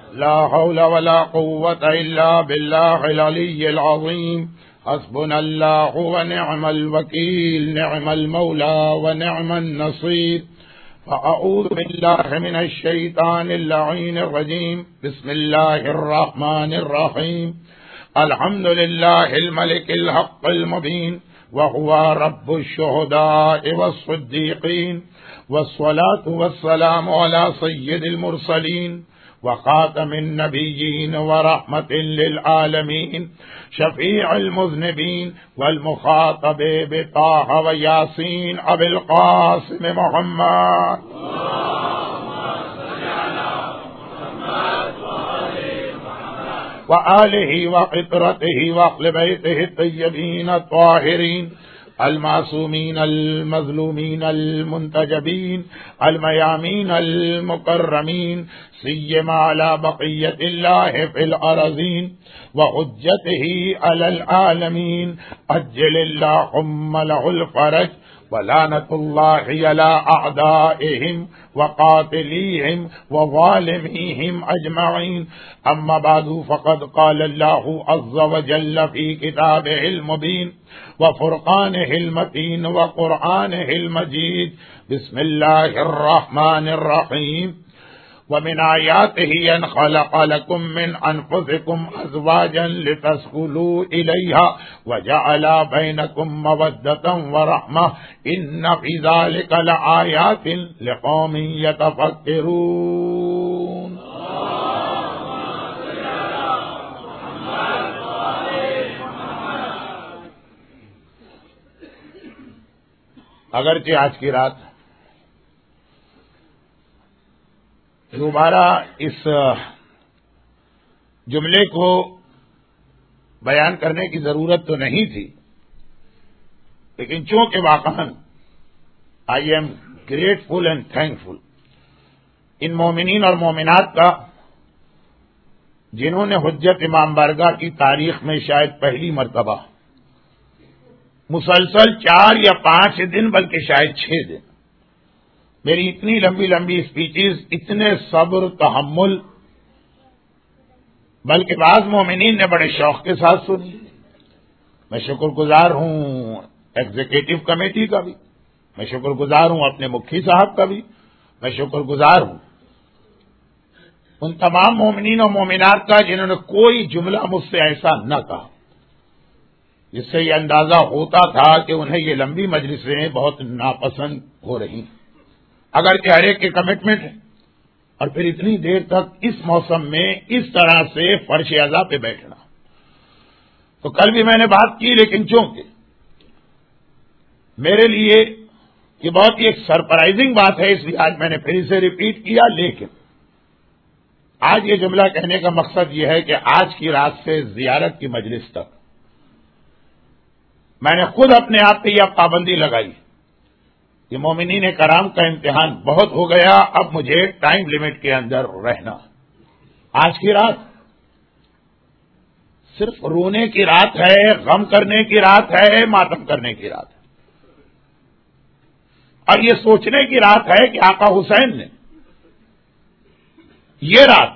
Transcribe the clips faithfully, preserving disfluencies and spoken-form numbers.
لا حول ولا قوة إلا بالله العلي العظيم حسبنا الله ونعم الوكيل نعم المولى ونعم النصير فأعوذ بالله من الشيطان اللعين الرجيم بسم الله الرحمن الرحيم الحمد لله الملك الحق المبين وهو رب الشهداء والصديقين والصلاة والسلام على سيد المرسلين وخاتم النبيين ورحمة للعالمين شفيع المذنبين والمخاطب بطه وياسين أبي القاسم محمد وآله وقطرته وأهل بيته الطيبين الطاهرين المعصومين المظلومين المنتجبين الميامين المكرمين سيما على بقية الله في الأرضين وحجته على العالمين أجل اللهم له الفرج ولعنة الله على أعدائهم وقاتليهم وظالميهم أجمعين أما بعد فقد قال الله عز وجل في كتابه المبين وفرقانه المتين وقرآنه المجيد بسم الله الرحمن الرحيم ومن آياته أن خلق لكم من أنفسكم أزواجا لتسكنوا إليها وجعل بينكم مودة ورحمة إن في ذلك لآيات لقوم يتفكرون. اگرچہ آج کی رات دوبارہ اس جملے کو بیان کرنے کی ضرورت تو نہیں تھی، لیکن چونکہ واقعاً I am grateful and thankful ان مومنین اور مومنات کا جنہوں نے حجت امام بارگاہ کی تاریخ میں شاید پہلی مرتبہ مسلسل چار یا پانچ دن بلکہ شاید چھ دن میری اتنی لمبی لمبی اسپیچز اتنے صبر تحمل، بلکہ بعض مومنین نے بڑے شوق کے ساتھ سنی. میں شکر گزار ہوں ایگزیکٹو کمیٹی کا بھی، میں شکر گزار ہوں اپنے مکھی صاحب کا بھی، میں شکر گزار ہوں ان تمام مومنین اور مومنات کا جنہوں نے کوئی جملہ مجھ سے ایسا نہ کہا جس سے یہ اندازہ ہوتا تھا کہ انہیں یہ لمبی مجلسیں بہت ناپسند ہو رہی ہیں، اگرچہ ہر ایک کے کمٹمنٹ ہے. اور پھر اتنی دیر تک اس موسم میں اس طرح سے فرش اعضاء پہ بیٹھنا. تو کل بھی میں نے بات کی، لیکن چونکہ میرے لیے یہ بہت ہی ایک سرپرائزنگ بات ہے اس لیے آج میں نے پھر اسے ریپیٹ کیا. لیکن آج یہ جملہ کہنے کا مقصد یہ ہے کہ آج کی رات سے زیارت کی مجلس تک میں نے خود اپنے آپ پہ یہ پابندی لگائی. یہ مومنین کرام کا امتحان بہت ہو گیا، اب مجھے ٹائم لمٹ کے اندر رہنا. آج کی رات صرف رونے کی رات ہے، غم کرنے کی رات ہے، ماتم کرنے کی رات ہے، اور یہ سوچنے کی رات ہے کہ آقا حسین نے یہ رات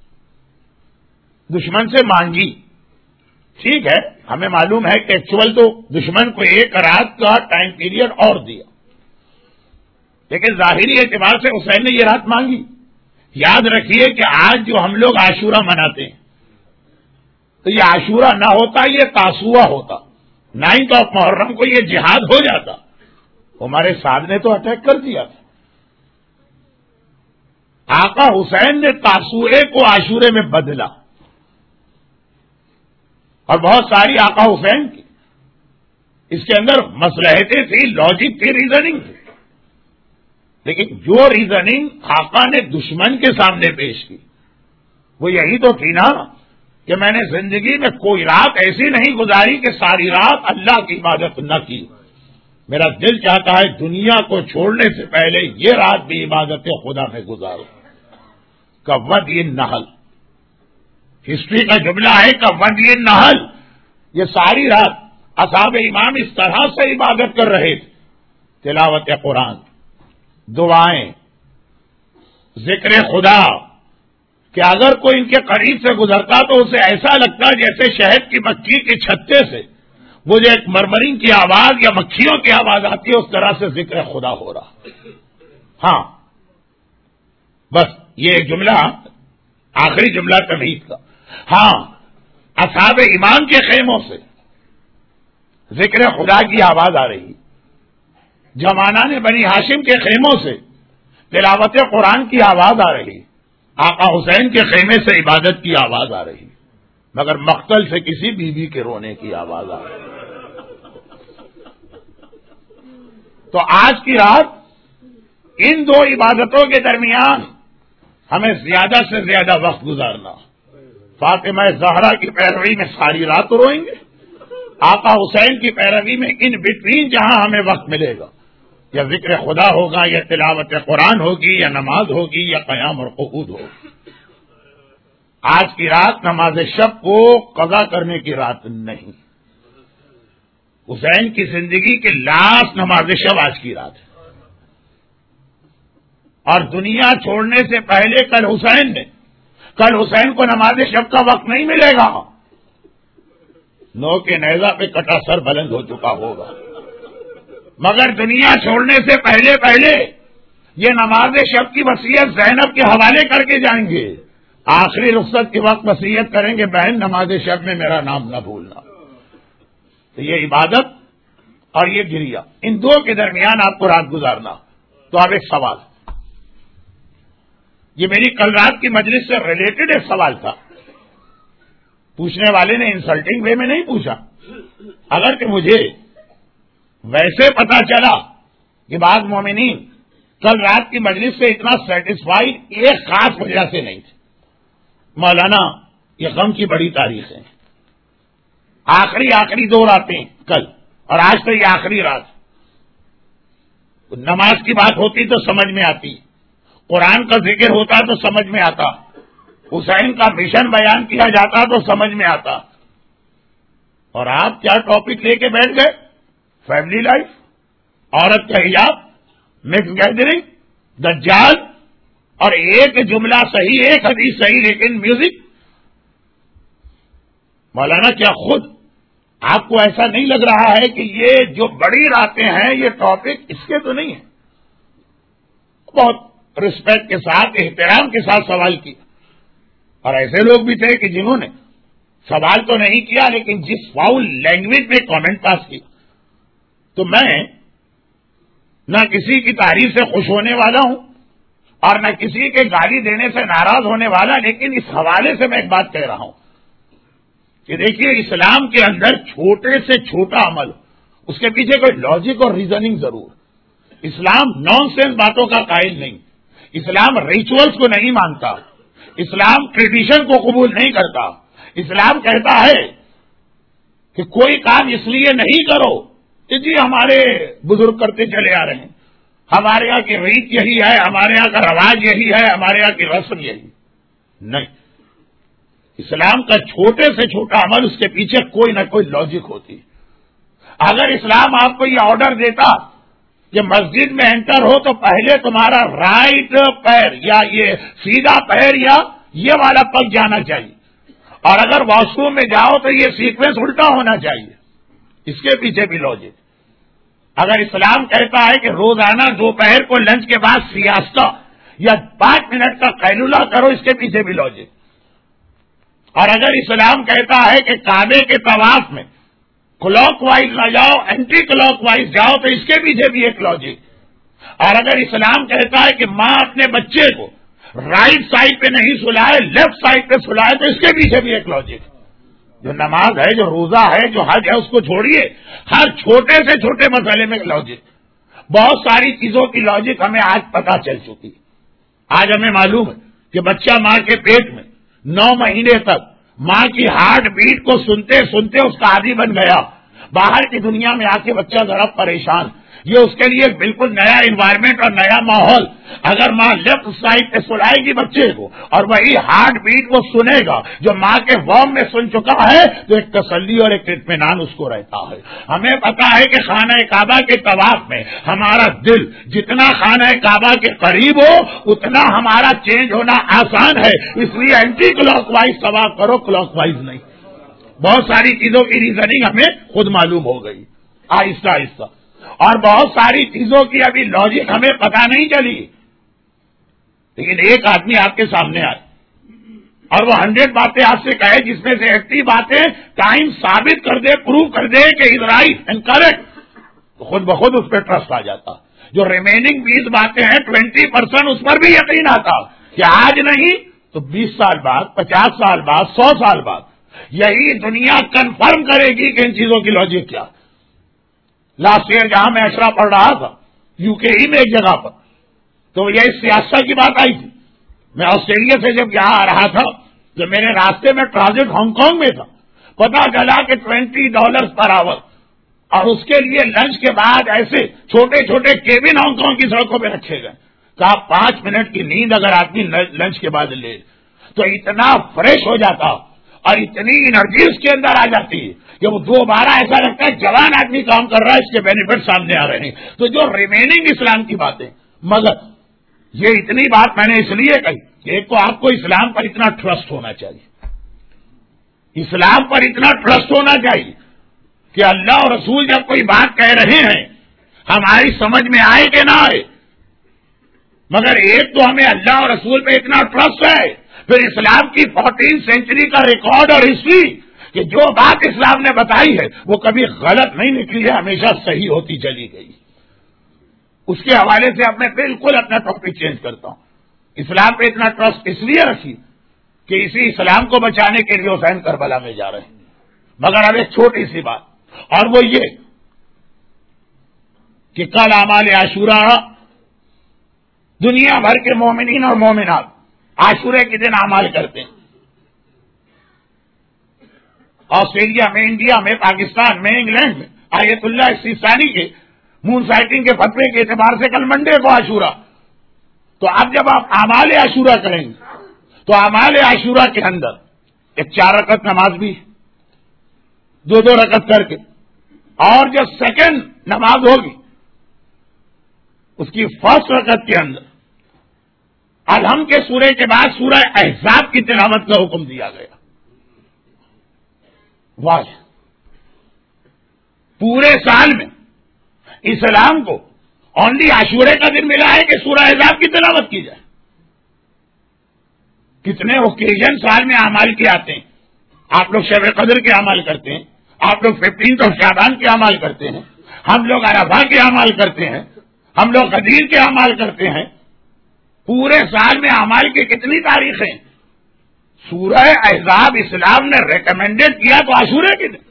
دشمن سے مانگی. ٹھیک ہے، ہمیں معلوم ہے کہ ایکچوئل تو دشمن کو ایک رات کا ٹائم پیریڈ اور دیا، لیکن ظاہری اعتبار سے حسین نے یہ رات مانگی. یاد رکھیے کہ آج جو ہم لوگ عاشورہ مناتے ہیں تو یہ عاشورہ نہ ہوتا، یہ تاسوعہ ہوتا. نائنتھ آف محرم کو یہ جہاد ہو جاتا. ہمارے ساتھ نے تو اٹیک کر دیا تھا. آقا حسین نے تاسوعے کو عاشورے میں بدلا، اور بہت ساری آقا حسین کی اس کے اندر مصلحتیں تھی، لاجک تھی، ریزننگ تھی. لیکن جو ریزننگ آقا نے دشمن کے سامنے پیش کی وہ یہی تو تھی نا کہ میں نے زندگی میں کوئی رات ایسی نہیں گزاری کہ ساری رات اللہ کی عبادت نہ کی. میرا دل چاہتا ہے دنیا کو چھوڑنے سے پہلے یہ رات بھی عبادت خدا میں گزارو. کود نحل ہسٹری کا جملہ ہے کہ ود یہ نحل، یہ ساری رات اصحاب امام اس طرح سے عبادت کر رہے تھے، تلاوت قرآن، دعائیں، ذکر خدا کہ اگر کوئی ان کے قریب سے گزرتا تو اسے ایسا لگتا جیسے شہد کی مکھی کے چھتے سے وہ جو ایک مرمرین کی آواز یا مکھیوں کی آواز آتی ہے اس طرح سے ذکر خدا ہو رہا. ہاں بس یہ جملہ آخری جملہ تمہید کا. ہاں اصحاب ایمان کے خیموں سے ذکر خدا کی آواز آ رہی، جمانان بنی ہاشم کے خیموں سے تلاوت قرآن کی آواز آ رہی، آقا حسین کے خیمے سے عبادت کی آواز آ رہی، مگر مقتل سے کسی بیوی بی کے رونے کی آواز آ رہی. تو آج کی رات ان دو عبادتوں کے درمیان ہمیں زیادہ سے زیادہ وقت گزارنا. فاطمہ زہرا کی پیروی میں ساری رات روئیں گے، آقا حسین کی پیروی میں ان بٹوین جہاں ہمیں وقت ملے گا، یا ذکر خدا ہوگا، یا تلاوت قرآن ہوگی، یا نماز ہوگی، یا قیام اور قعود ہوگی. آج کی رات نماز شب کو قضا کرنے کی رات نہیں. حسین کی زندگی کے لاسٹ نماز شب آج کی رات ہے، اور دنیا چھوڑنے سے پہلے کل حسین نے کل حسین کو نماز شب کا وقت نہیں ملے گا. نو کے نیزہ پہ کٹا سر بلند ہو چکا ہوگا، مگر دنیا چھوڑنے سے پہلے پہلے یہ نماز شب کی وصیت زینب کے حوالے کر کے جائیں گے. آخری رخصت کے وقت وصیت کریں گے، بہن نماز شب میں میرا نام نہ بھولنا. تو یہ عبادت اور یہ گریا، ان دو کے درمیان آپ کو رات گزارنا. تو اب ایک سوال، یہ میری کل رات کی مجلس سے ریلیٹڈ ایک سوال تھا. پوچھنے والے نے انسلٹنگ وے میں نہیں پوچھا، اگر کہ مجھے ویسے پتا چلا کہ بعض مومنین کل رات کی مجلس سے اتنا سیٹسفائیڈ ایک خاص وجہ سے نہیں تھے. مولانا یہ غم کی بڑی تاریخ ہے، آخری آخری دو راتیں کل اور آج تو یہ آخری رات. نماز کی بات ہوتی تو سمجھ میں آتی، قرآن کا ذکر ہوتا تو سمجھ میں آتا، حسین کا مشن بیان کیا جاتا تو سمجھ میں آتا. اور آپ کیا ٹاپک لے کے بیٹھ گئے؟ فیملی لائف، عورت کا حجاب، مکس گیدرنگ، دجال، اور ایک جملہ صحیح، ایک حدیث صحیح لیکن میوزک. مولانا کیا خود آپ کو ایسا نہیں لگ رہا ہے کہ یہ جو بڑی راتیں ہیں یہ ٹاپک اس کے تو نہیں ہے؟ بہت رسپیکٹ کے ساتھ، احترام کے ساتھ سوال کیا. اور ایسے لوگ بھی تھے کہ جنہوں نے سوال تو نہیں کیا لیکن جس فاؤل لینگویج میں کامنٹ پاس کیا. تو میں نہ کسی کی تعریف سے خوش ہونے والا ہوں اور نہ کسی کے گالی دینے سے ناراض ہونے والا، لیکن اس حوالے سے میں ایک بات کہہ رہا ہوں کہ دیکھیے اسلام کے اندر چھوٹے سے چھوٹا عمل اس کے پیچھے کوئی لاجک اور ریزننگ ضرور. اسلام نان سینس باتوں کا قائل نہیں، اسلام ریچولز کو نہیں مانتا، اسلام ٹریڈیشن کو قبول نہیں کرتا. اسلام کہتا ہے کہ کوئی کام اس لیے نہیں کرو کہ جی ہمارے بزرگ کرتے چلے آ رہے ہیں، ہمارے یہاں کی ریت یہی ہے، ہمارے یہاں کا رواج یہی ہے، ہمارے یہاں کی رسم یہی نہیں. اسلام کا چھوٹے سے چھوٹا عمل اس کے پیچھے کوئی نہ کوئی لاجک ہوتی. اگر اسلام آپ کو یہ آرڈر دیتا کہ مسجد میں انٹر ہو تو پہلے تمہارا رائٹ پیر یا یہ سیدھا پیر یا یہ والا پگ جانا چاہیے، اور اگر واش روم میں جاؤ تو یہ سیکوینس الٹا ہونا چاہیے، اس کے پیچھے بھی لاجک. اگر اسلام کہتا ہے کہ روزانہ دوپہر کو لنچ کے بعد سیاستہ یا پانچ منٹ کا قیلولہ کرو، اس کے پیچھے بھی لاجک. اور اگر اسلام کہتا ہے کہ کعبے کے طواف میں کلاک وائز نہ جاؤ، اینٹی کلاک وائز جاؤ، تو اس کے پیچھے بھی ایک لاجک. اور اگر اسلام کہتا ہے کہ ماں اپنے بچے کو رائٹ سائڈ پہ نہیں سلائے، لیفٹ سائڈ پہ سلائے، تو اس کے پیچھے بھی ایک لاجک. جو نماز ہے، جو روزہ ہے، جو حج ہے، اس کو چھوڑیے، ہر چھوٹے سے چھوٹے مسئلے میں لاجک. بہت ساری چیزوں کی لاجک ہمیں آج پتہ چل چکی. آج ہمیں معلوم ہے کہ بچہ ماں کے پیٹ میں نو مہینے تک ماں کی ہارٹ بیٹ کو سنتے سنتے اس کا عادی بن گیا. باہر کی دنیا میں آ کے بچہ ذرا پریشان، یہ اس کے لیے ایک بالکل نیا انوائرمنٹ اور نیا ماحول. اگر ماں لیفٹ سائڈ پہ سلائے گی بچے کو اور وہی ہارٹ بیٹ وہ سنے گا جو ماں کے وام میں سن چکا ہے تو ایک تسلی اور ایک اطمینان اس کو رہتا ہے. ہمیں پتا ہے کہ خانہ کعبہ کے طواف میں ہمارا دل جتنا خانہ کعبہ کے قریب ہو اتنا ہمارا چینج ہونا آسان ہے. اس لیے اینٹی کلاک وائز طواف کرو، کلاک وائز نہیں. بہت ساری چیزوں کی ریزننگ ہمیں خود معلوم ہو گئی آہستہ آہستہ، اور بہت ساری چیزوں کی ابھی لاجک ہمیں پتہ نہیں چلی. لیکن ایک آدمی آپ کے سامنے آئے اور وہ ہنڈریڈ باتیں آپ سے کہے جس میں سے ایٹی باتیں ٹائم ثابت کر دے، پروو کر دے کہ از رائٹ اینڈ کریکٹ، تو خود بخود اس پہ ٹرسٹ آ جاتا. جو ریمیننگ بیس باتیں ہیں ٹوینٹی پرسینٹ اس پر بھی یقین آتا کہ آج نہیں تو بیس سال بعد، پچاس سال بعد، سو سال بعد یہی دنیا کنفرم کرے گی کہ ان چیزوں کی لاجک کیا. لاسٹ ایئر جہاں میں اشرا پڑھ رہا تھا یو کے ہی میں ایک جگہ پر، تو یہی سیاست کی بات آئی تھی. میں آسٹریلیا سے جب یہاں آ رہا تھا تو میرے راستے میں ٹرانزٹ ہانگ کانگ میں تھا، پتا چلا کہ ٹوینٹی ڈالر پر آور، اور اس کے لیے لنچ کے بعد ایسے چھوٹے چھوٹے کیبن ہانگ کانگ کی سڑکوں پہ رکھے گئے. کہا پانچ منٹ کی نیند اگر آدمی لنچ کے بعد لے تو اتنا فریش ہو جاتا اور اتنی انرجی اس کے اندر آ جاتی ہے کہ وہ دوبارہ ایسا لگتا ہے جوان آدمی کام کر رہا ہے، اس کے بینیفٹ سامنے آ رہے ہیں. تو جو ریمیننگ اسلام کی باتیں، مگر یہ اتنی بات میں نے اس لیے کہی کہ ایک تو آپ کو اسلام پر اتنا ٹرسٹ ہونا چاہیے، اسلام پر اتنا ٹرسٹ ہونا چاہیے کہ اللہ اور رسول جب کوئی بات کہہ رہے ہیں ہماری سمجھ میں آئے کہ نہ آئے، مگر ایک تو ہمیں اللہ اور رسول پہ اتنا ٹرسٹ ہے، پھر اسلام کی فورٹین سینچری کا ریکارڈ اور ہسٹری کہ جو بات اسلام نے بتائی ہے وہ کبھی غلط نہیں نکلی ہے، ہمیشہ صحیح ہوتی چلی گئی. اس کے حوالے سے اب میں بالکل اپنا ٹاپک چینج کرتا ہوں. اسلام پہ اتنا ٹرسٹ اس لیے رکھی کہ اسی اسلام کو بچانے کے لیے حسین کربلا میں جا رہے ہیں. مگر اب ایک چھوٹی سی بات، اور وہ یہ کہ کل اعمال عاشورہ دنیا بھر کے مومنین اور مومنات عاشورے کے دن اعمال کرتے ہیں. آسٹریلیا میں، انڈیا میں، پاکستان میں، انگلینڈ میں آیت اللہ سیستانی کے مون سائٹنگ کے فتوے کے اعتبار سے کل منڈے کو عاشورہ. تو اب جب آپ اعمال عاشورہ کریں گے تو اعمال عاشورہ کے اندر ایک چار رکعت نماز بھی دو دو رکعت کر کے، اور جو سیکنڈ نماز ہوگی اس کی فرسٹ رکعت کے اندر الحمد کے سورے کے بعد سورہ احزاب کی تلاوت کا حکم دیا گیا. واضح پورے سال میں اسلام کو اونلی عاشورے کا دن ملا ہے کہ سورہ احزاب کی تلاوت کی جائے. کتنے اوکیزن سال میں اعمال کے آتے ہیں. آپ لوگ شب قدر کے اعمال کرتے ہیں، آپ لوگ ففٹینتھ آف شعبان کے اعمال کرتے ہیں، ہم لوگ عرفہ کے اعمال کرتے ہیں، ہم لوگ غدیر کے اعمال کرتے ہیں. پورے سال میں اعمال کی کتنی تاریخیں؟ سورہ احزاب اسلام نے ریکمینڈڈ کیا تو عاشورے کے دن.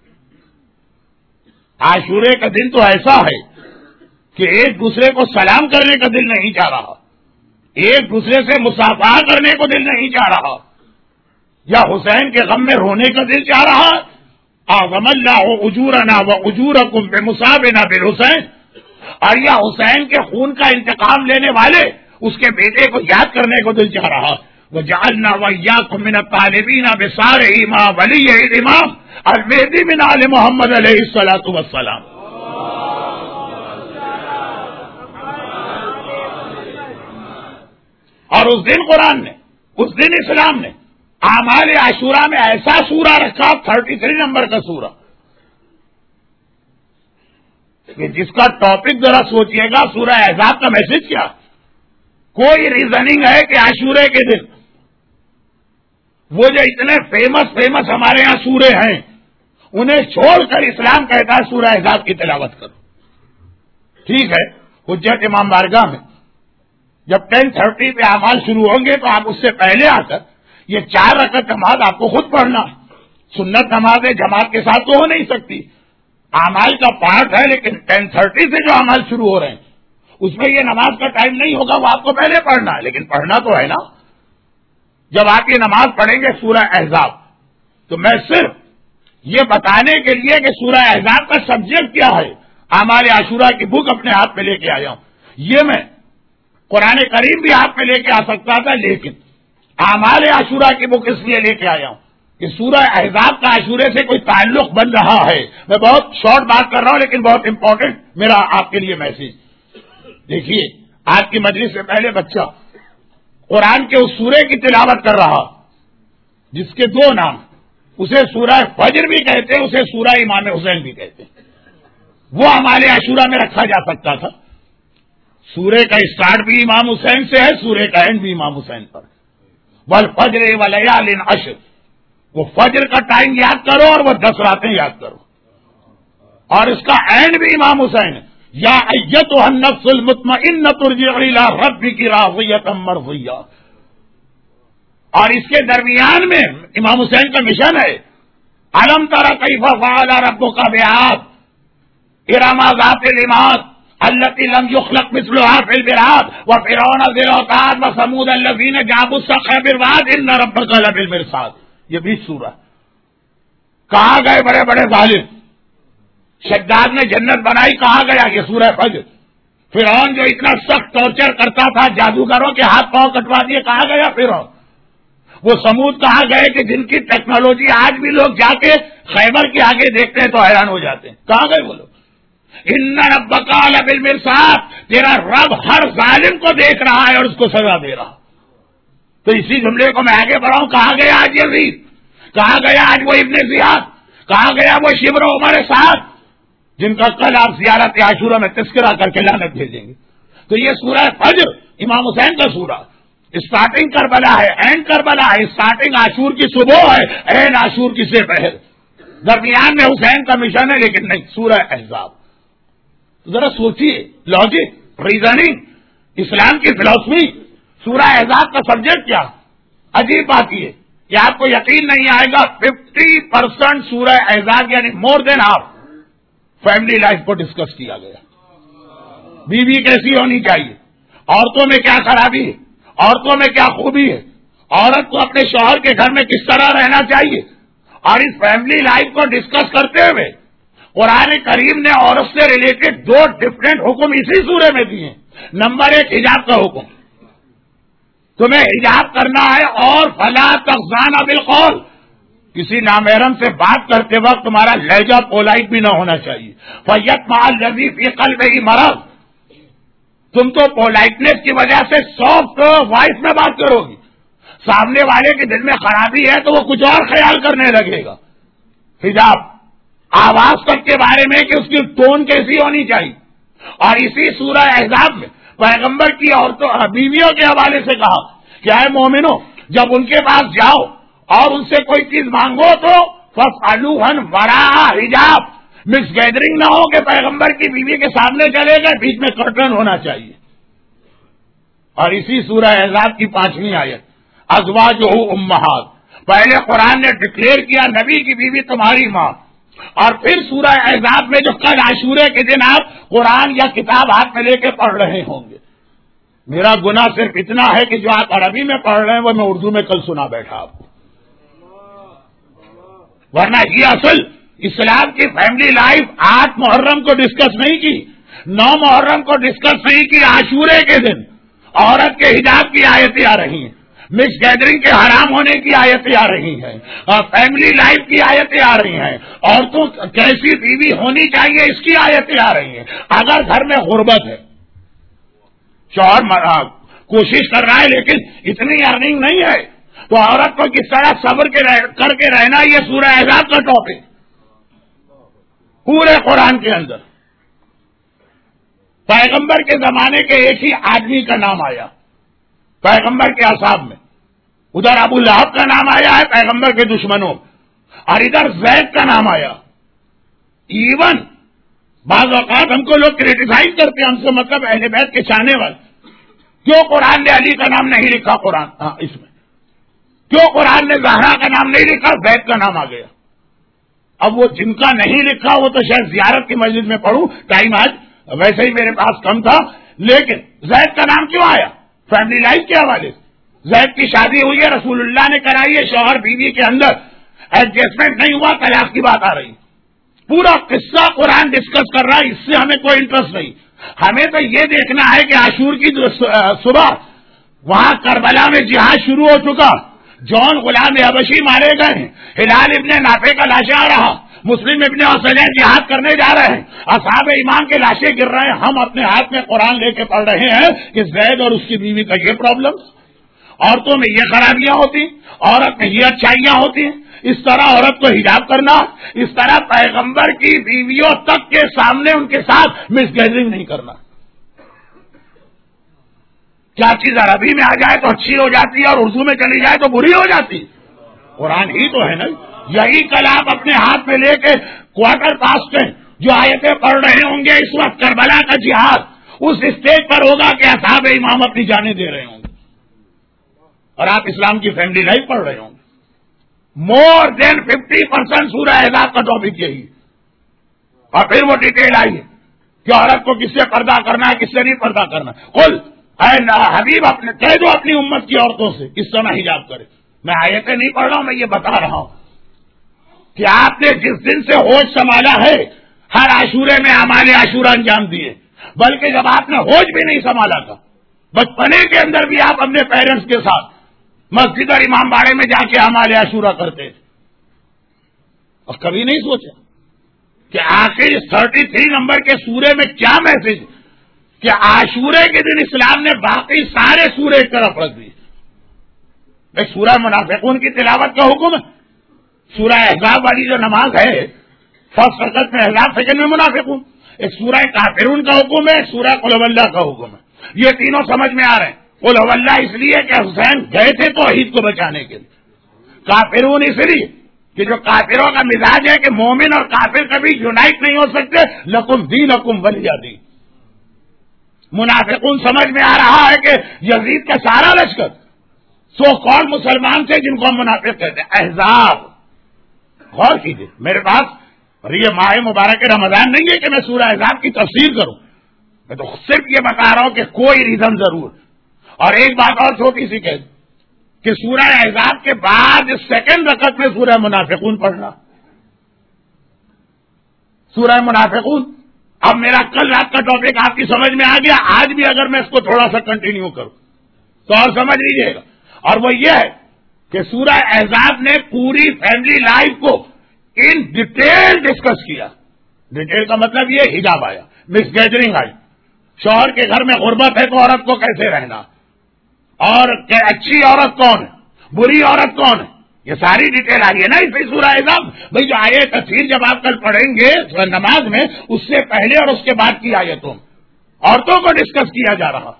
عاشورے کا دن تو ایسا ہے کہ ایک دوسرے کو سلام کرنے کا دل نہیں چاہ رہا، ایک دوسرے سے مصافحہ کرنے کو دل نہیں چاہ رہا، یا حسین کے غم میں رونے کا دل چاہ رہا. اعظم اللہ اجورنا و اجورکم بمصابنا بالحسین، اور یا حسین کے خون کا انتقام لینے والے اس کے بیٹے کو یاد کرنے کو دل چاہ رہا. وجعلنا وإياكم من الطالبين بصالح ما ولي الامام المهدي من آل محمد علیہ الصلوۃ والسلام. اور اس دن قرآن نے، اس دن اسلام نے اعمال عاشورہ میں ایسا سورہ رکھا، تھرٹی تھری نمبر کا سورہ، کہ جس کا ٹاپک ذرا سوچئے گا سورہ احزاب کا میسج کیا. کوئی ریزننگ ہے کہ عاشورے کے دن وہ جو اتنے فیمس فیمس ہمارے ہاں سورے ہیں انہیں چھوڑ کر اسلام کہتا ہے سورہ احزاب کی تلاوت کرو. ٹھیک ہے، حجت امام بارگاہ میں جب ٹین تھرٹی پہ اعمال شروع ہوں گے تو آپ اس سے پہلے آ کر یہ چار رکعت نماز آپ کو خود پڑھنا ہے. سنت نماز جماعت کے ساتھ تو ہو نہیں سکتی، اعمال کا پارٹ ہے، لیکن ٹین تھرٹی سے جو اعمال شروع ہو رہے ہیں اس میں یہ نماز کا ٹائم نہیں ہوگا، وہ آپ کو پہلے پڑھنا ہے. لیکن پڑھنا تو ہے نا. جب آپ یہ نماز پڑھیں گے سورہ احزاب تو میں صرف یہ بتانے کے لیے کہ سورہ احزاب کا سبجیکٹ کیا ہے، اعمال عاشورہ کی بک اپنے ہاتھ میں لے کے آیا ہوں. یہ میں قرآن کریم بھی ہاتھ میں لے کے آ سکتا تھا، لیکن اعمال عاشورہ کی بک اس لیے لے کے آیا ہوں کہ سورہ احزاب کا عاشورے سے کوئی تعلق بن رہا ہے. میں بہت شارٹ بات کر رہا ہوں لیکن بہت امپورٹنٹ میرا آپ کے لیے میسج. دیکھیے آج کی مجلس سے پہلے بچہ قرآن کے اس سورے کی تلاوت کر رہا جس کے دو نام، اسے سورہ فجر بھی کہتے ہیں، اسے سورہ امام حسین بھی کہتے ہیں. وہ اعمال عاشورہ میں رکھا جا سکتا تھا. سورے کا اسٹارٹ بھی امام حسین سے ہے، سورے کا اینڈ بھی امام حسین پر. والفجر ولیال عشر، وہ فجر کا ٹائم یاد کرو اور وہ دس راتیں یاد کرو، اور اس کا اینڈ بھی امام حسین ہے. یا ایتھا النفس المطمئنۃ ارجعی الی ربک راضیۃ مرضیہ. اور اس کے درمیان میں امام حسین کا مشن ہے الم تر کیف فعل ربک بعاد ارم ذات العماد التي لم يخلق مثلها في البلاد وفرعون ذي الاوتاد وثمود الذين جابوا الصخر بالواد ان ربك لبالمرصاد. یہ بھی سورہ. کہاں گئے بڑے بڑے ظالم؟ شداد نے جنت بنائی، کہاں گیا؟ یہ سورہ فجر. فرعون جو اتنا سخت ٹارچر کرتا تھا، جادوگروں کے ہاتھ پاؤں کٹوا دیے، کہاں گیا فرعون؟ وہ سمود کہاں گئے کہ جن کی ٹیکنالوجی آج بھی لوگ جا کے خیبر کے آگے دیکھتے ہیں تو حیران ہو جاتے ہیں. کہاں گئے وہ لوگ؟ ان ربک لبالمرصاد، تیرا رب ہر ظالم کو دیکھ رہا ہے اور اس کو سزا دے رہا. تو اسی جملے کو میں آگے بڑھاؤں. کہاں گیا آج یزید؟ کہاں گیا آج وہ ابن زیاد؟ کہاں گیا وہ شبر و عمر سعد جن کا کل آپ زیارت عاشورہ میں تذکرہ کر کے لعنت بھیجیں گے؟ تو یہ سورہ فجر امام حسین کا سورہ. اسٹارٹنگ کربلا ہے، اینڈ کربلا ہے. اسٹارٹنگ عاشور کی صبح ہے، اینڈ عاشور کی سے پہل. درمیان میں حسین کا مشن ہے لیکن نہیں. سورہ احزاب ذرا سوچیے، لاجک، ریزننگ، اسلام کی فلسفی. سورہ احزاب کا سبجیکٹ کیا؟ عجیب بات یہ کہ آپ کو یقین نہیں آئے گا، ففٹی پرسینٹ سورہ احزاب یعنی more than half family life کو ڈسکس کیا گیا. بیوی کیسی ہونی چاہیے، عورتوں میں کیا خرابی ہے، عورتوں میں کیا خوبی ہے، عورت کو اپنے شوہر کے گھر میں کس طرح رہنا چاہیے. اور اس فیملی لائف کو ڈسکس کرتے ہوئے قرآن کریم نے عورت سے ریلیٹڈ دو ڈفرینٹ حکم اسی سورے میں دیے. نمبر ایک حجاب کا حکم، تمہیں حجاب کرنا ہے، اور فلا تخضعن بالقول، کسی نامحرم سے بات کرتے وقت تمہارا لہجہ پولائٹ بھی نہ ہونا چاہیے. فیطمع الذی فی قلبہ مرض، تم تو پولائٹنس کی وجہ سے سافٹ وائس میں بات کرو گی، سامنے والے کے دل میں خرابی ہے تو وہ کچھ اور خیال کرنے لگے گا. حجاب، آواز تک کے بارے میں کہ اس کی ٹون کیسی ہونی چاہیے. اور اسی سورہ احزاب میں پیغمبر کی عورتوں بیویوں کے حوالے سے کہا کہ اے مومنو، جب ان کے پاس جاؤ اور ان سے کوئی چیز مانگو تو فاسألوہ وراء حجاب، مکس گیدرنگ نہ ہو کہ پیغمبر کی بیوی کے سامنے چلے گئے، بیچ میں کرٹن ہونا چاہیے. اور اسی سورہ احزاب کی پانچویں آیت ازواجہ امہات، پہلے قرآن نے ڈکلیئر کیا نبی کی بیوی تمہاری ماں، اور پھر سورہ احزاب میں جو کل عاشورے کے دن آپ قرآن یا کتاب ہاتھ میں لے کے پڑھ رہے ہوں گے. میرا گناہ صرف اتنا ہے کہ جو آپ عربی میں پڑھ رہے ہیں وہ میں اردو میں کل سنا بیٹھا آپ کو، ورنہ یہ اصل اسلام کی فیملی لائف آٹھ محرم کو ڈسکس نہیں کی، نو محرم کو ڈسکس نہیں کی. عاشورے کے دن عورت کے حجاب کی آیتیں آ رہی ہیں، مکس گیدرنگ کے حرام ہونے کی آیتیں آ رہی ہیں، اور فیملی لائف کی آیتیں آ رہی ہیں، عورتوں کیسی بیوی ہونی چاہیے اس کی آیتیں آ رہی ہیں. اگر گھر میں غربت ہے، شوہر کوشش کر رہا ہے لیکن اتنی ارننگ نہیں ہے، تو عورت کو کس طرح صبر کے رہ, کر کے رہنا، یہ سورہ احزاب کا ٹاپک پورے قرآن کے اندر. پیغمبر کے زمانے کے ایک ہی آدمی کا نام آیا پیغمبر کے اصحاب میں، ادھر ابو لہب کا نام آیا ہے پیغمبر کے دشمنوں، اور ادھر زید کا نام آیا. ایون بعض اوقات ہم کو لوگ کریٹیسائز کرتے ہیں، ہم سے مطلب اہل بیت کے چاہنے والے، کیوں قرآن نے علی کا نام نہیں لکھا؟ قرآن ہاں اس میں کیوں قرآن نے زہرا کا نام نہیں لکھا؟ زید کا نام آ گیا. اب وہ جن کا نہیں لکھا وہ تو شاید زیارت کی مسجد میں پڑھوں، ٹائم آج ویسے ہی میرے پاس کم تھا، لیکن زید کا نام کیوں آیا؟ فیملی لائف کے حوالے سے. زید کی شادی ہوئی ہے، رسول اللہ نے کرائی ہے، شوہر بیوی کے اندر ایڈجسٹمنٹ نہیں ہوا، طلاق کی بات آ رہی. پورا قصہ قرآن ڈسکس کر رہا ہے، اس سے ہمیں کوئی انٹرسٹ نہیں. ہمیں تو یہ دیکھنا ہے کہ عاشور کی صبح وہاں کربلا میں جہاد شروع ہو چکا، جون غلام حبشی مارے گئے ہیں، ہلال ابن نافع کا لاشیں آ رہا، مسلم ابن حسین جہاد کرنے جا رہے ہیں، اصحاب ایمان کے لاشیں گر رہے ہیں، ہم اپنے ہاتھ میں قرآن لے کے پڑھ رہے ہیں کہ زید اور اس کی بیوی کا یہ پرابلم، عورتوں میں یہ خرابیاں ہوتی، عورت میں یہ اچھائیاں ہوتی ہیں، اس طرح عورت کو حجاب کرنا، اس طرح پیغمبر کی بیویوں تک کے سامنے ان کے ساتھ مس گیدرنگ نہیں کرنا. کیا چیز عربی میں آ جائے تو اچھی ہو جاتی ہے اور اردو میں چلی جائے تو بری ہو جاتی. قرآن ہی تو ہے نا. یہی کل آپ اپنے ہاتھ میں لے کے کوارٹر پاسٹ میں جو آیتیں پڑھ رہے ہوں گے اس وقت کربلا کا جہاد اس اسٹیج پر ہوگا کہ اصحاب امام اپنی جانیں دے رہے ہوں گے اور آپ اسلام کی فیملی لائف پڑھ رہے ہوں گے. مور دین ففٹی پرسینٹ سورہ احزاب کا ٹاپک یہی. اور پھر وہ ڈیٹیل آئی ہے کہ عورت کو کس سے پردہ کرنا ہے، کس سے نہیں پردہ کرنا. قل اے حبیب اپنے کہہ دو اپنی امت کی عورتوں سے کس طرح حجاب کرے. میں آیتیں نہیں پڑھ رہا ہوں، میں یہ بتا رہا ہوں کہ آپ نے جس دن سے ہوش سنبھالا ہے ہر عاشورے میں اعمال عاشورہ انجام دیے، بلکہ جب آپ نے ہوش بھی نہیں سنبھالا تھا بچپنے کے اندر بھی آپ اپنے پیرنٹس کے ساتھ مسجد اور امام باڑے میں جا کے اعمال عاشورہ کرتے تھے اور کبھی نہیں سوچا کہ آخر تھرٹی تھری نمبر کے سورے میں کیا میسج کہ عاشورے کے دن اسلام نے باقی سارے سورے ایک طرف رکھ دیے. ایک سورہ منافقون کی تلاوت کا حکم ہے، سورہ احزاب والی جو نماز ہے فرسٹ رکعت میں احزاب سیکنڈ میں منافقون، ایک سورہ کافرون کا حکم ہے، سورہ قل هو اللہ کا حکم ہے. یہ تینوں سمجھ میں آ رہے ہیں. قل هو اللہ اس لیے کہ حسین گئے تھے توحید کو بچانے کے لیے، کافرون اس لیے کہ جو کافروں کا مزاج ہے کہ مومن اور کافر کبھی یونائٹ نہیں ہو سکتے، لکم دینکم ولی دین. منافقون سمجھ میں آ رہا ہے کہ یزید کا سارا لشکر سو کال مسلمان تھے جن کو ہم منافق کہتے ہیں. احزاب غور کیجیے، میرے پاس اور یہ ماہ مبارک رمضان نہیں ہے کہ میں سورہ احزاب کی تفسیر کروں، میں تو صرف یہ بتا رہا ہوں کہ کوئی ریزن ضرور. اور ایک بات اور چھوٹی سی کہہ کہ سورہ احزاب کے بعد سیکنڈ رکعت میں سورہ منافقون پڑھنا. سورہ منافقون اب میرا کل رات کا ٹاپک آپ کی سمجھ میں آ گیا. آج بھی اگر میں اس کو تھوڑا سا کنٹینیو کروں تو اور سمجھ لیجیے گا. اور وہ یہ ہے کہ سورہ احزاب نے پوری فیملی لائف کو ان ڈیٹیل ڈسکس کیا. ڈیٹیل کا مطلب یہ حجاب آیا، مس گیدرنگ آئی، شوہر کے گھر میں غربت ہے تو عورت کو کیسے رہنا، اور کہ اچھی عورت کون ہے، بری عورت کون ہے، یہ ساری ڈیٹیل آئی ہے نا اس میں سورہ احزاب. بھائی جو آیت تفسیر جب آپ کل پڑھیں گے نماز میں اس سے پہلے اور اس کے بعد کی آیتوں عورتوں کو ڈسکس کیا جا رہا.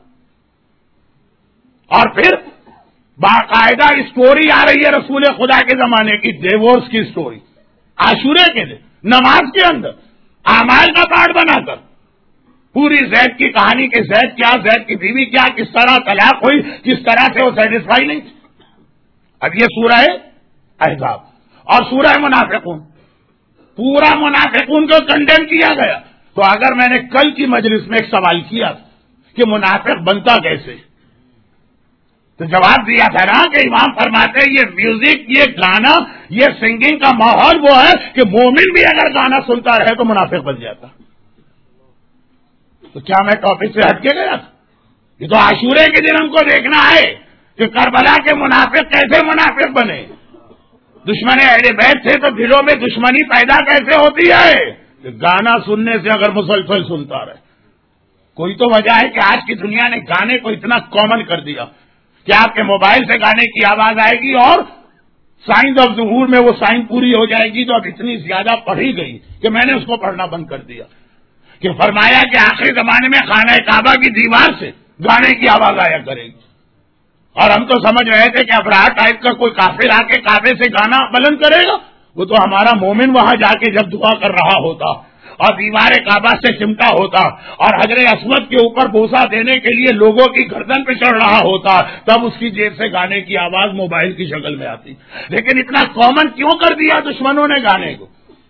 اور پھر باقاعدہ اسٹوری آ رہی ہے رسول خدا کے زمانے کی، ڈیورس کی اسٹوری عاشورے کے دن نماز کے اندر اعمال کا پارٹ بنا کر پوری زید کی کہانی کہ زید کیا، زید کی بیوی کیا، کس طرح طلاق ہوئی، کس طرح سے وہ سیٹسفائی نہیں تھی. اب یہ سورہ ہے احزاب. اور سورہ منافقون پورا منافقون کو کنڈیم کیا گیا. تو اگر میں نے کل کی مجلس میں ایک سوال کیا کہ منافق بنتا کیسے، تو جواب دیا تھا نا کہ امام فرماتے ہیں یہ میوزک، یہ گانا، یہ سنگنگ کا ماحول وہ ہے کہ مومن بھی اگر گانا سنتا رہے تو منافق بن جاتا. تو کیا میں ٹاپک سے ہٹ کے گیا تھا؟ یہ تو عاشورے کے دن ہم کو دیکھنا ہے کہ کربلا کے منافق کیسے منافق بنے. دشمن اہل بیت تھے تو دلوں میں دشمنی پیدا کیسے ہوتی ہے کہ گانا سننے سے اگر مسلسل سنتا رہے. کوئی تو وجہ ہے کہ آج کی دنیا نے گانے کو اتنا کامن کر دیا کہ آپ کے موبائل سے گانے کی آواز آئے گی اور سائنس آف ظہور میں وہ سائن پوری ہو جائے گی. تو اب اتنی زیادہ پڑھی گئی کہ میں نے اس کو پڑھنا بند کر دیا کہ فرمایا کہ آخری زمانے میں خانہ کعبہ کی دیوار سے گانے کی آواز آیا کرے گی. اور ہم تو سمجھ رہے تھے کہ افراح ٹائپ کا کوئی کافر آ کے کعبے سے گانا بلند کرے گا. وہ تو ہمارا مومن وہاں جا کے جب دعا کر رہا ہوتا اور دیوار کعبہ سے چمٹا ہوتا اور حجر اسود کے اوپر بوسا دینے کے لیے لوگوں کی گردن پہ چڑھ رہا ہوتا، تب اس کی جیب سے گانے کی آواز موبائل کی شکل میں آتی. لیکن اتنا کامن کیوں کر دیا دشمنوں نے گانے کو؟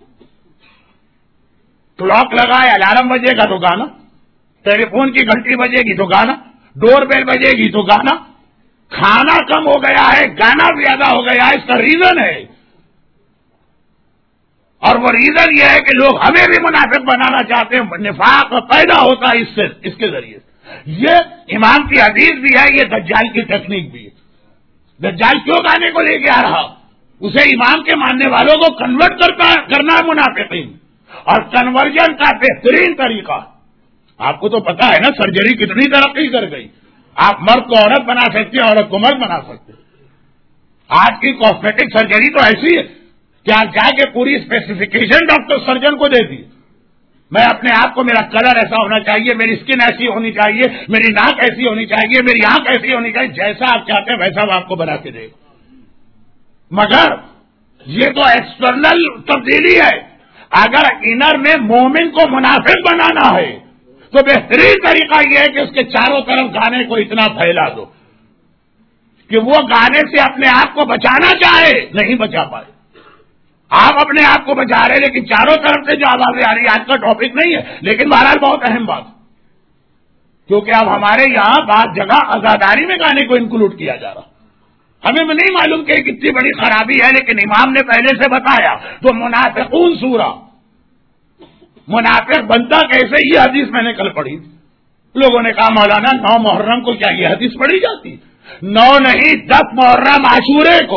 کلاک لگائے، الارم بجے گا تو گانا، ٹیلی فون کی گھنٹی بجے گی تو گانا، ڈور بیل بجے گی تو گانا. کھانا کم ہو گیا ہے، گانا زیادہ ہو گیا ہے. اس کا ریزن ہے اور وہ ریزن یہ ہے کہ لوگ ہمیں بھی منافق بنانا چاہتے ہیں، نفاق پیدا ہوتا ہے اس سے، اس کے ذریعے یہ امام کی حدیث بھی ہے، یہ دجال کی ٹیکنیک بھی ہے۔ دجال کیوں گانے کو لے کے آ رہا؟ اسے امام کے ماننے والوں کو کنورٹ کرتا کرنا ہے منافقین، اور کنورژن کا بہترین طریقہ، آپ کو تو پتا ہے نا سرجری کتنی ترقی کر گئی، آپ مرد کو عورت بنا سکتے ہیں، عورت کو مرد بنا سکتے ہیں۔ آج کی کاسمیٹک سرجری تو ایسی ہے کہ آپ جا کے پوری اسپیسیفکیشن ڈاکٹر سرجن کو دے دی، میں اپنے آپ کو، میرا کلر ایسا ہونا چاہیے، میری اسکن ایسی ہونی چاہیے، میری ناک ایسی ہونی چاہیے، میری آنکھ ایسی ہونی چاہیے، جیسا آپ چاہتے ہیں ویسا وہ آپ کو بنا کے دے گا۔ مگر یہ تو ایکسٹرنل تبدیلی ہے، اگر انر میں مومن کو منافق بنانا ہے تو بہترین طریقہ یہ ہے کہ اس کے چاروں طرف گانے کو اتنا پھیلا دو کہ وہ گانے سے اپنے آپ کو بچانا چاہے نہیں بچا پائے۔ آپ اپنے آپ کو بچا رہے لیکن چاروں طرف سے جو آوازیں آ رہی ہے، آج کا ٹاپک نہیں ہے لیکن بہرحال بہت اہم بات، کیونکہ اب ہمارے یہاں بعض جگہ عزاداری میں گانے کو انکلوڈ کیا جا رہا، ہمیں نہیں معلوم کہ کتنی بڑی خرابی ہے، لیکن امام نے پہلے سے بتایا۔ تو منافقون سورہ، منافق بنتا کیسے، یہ حدیث میں نے کل پڑھی، لوگوں نے کہا مولانا نو محرم کو کیا یہ حدیث پڑھی جاتی؟ نو نہیں، دس محرم عاشورے کو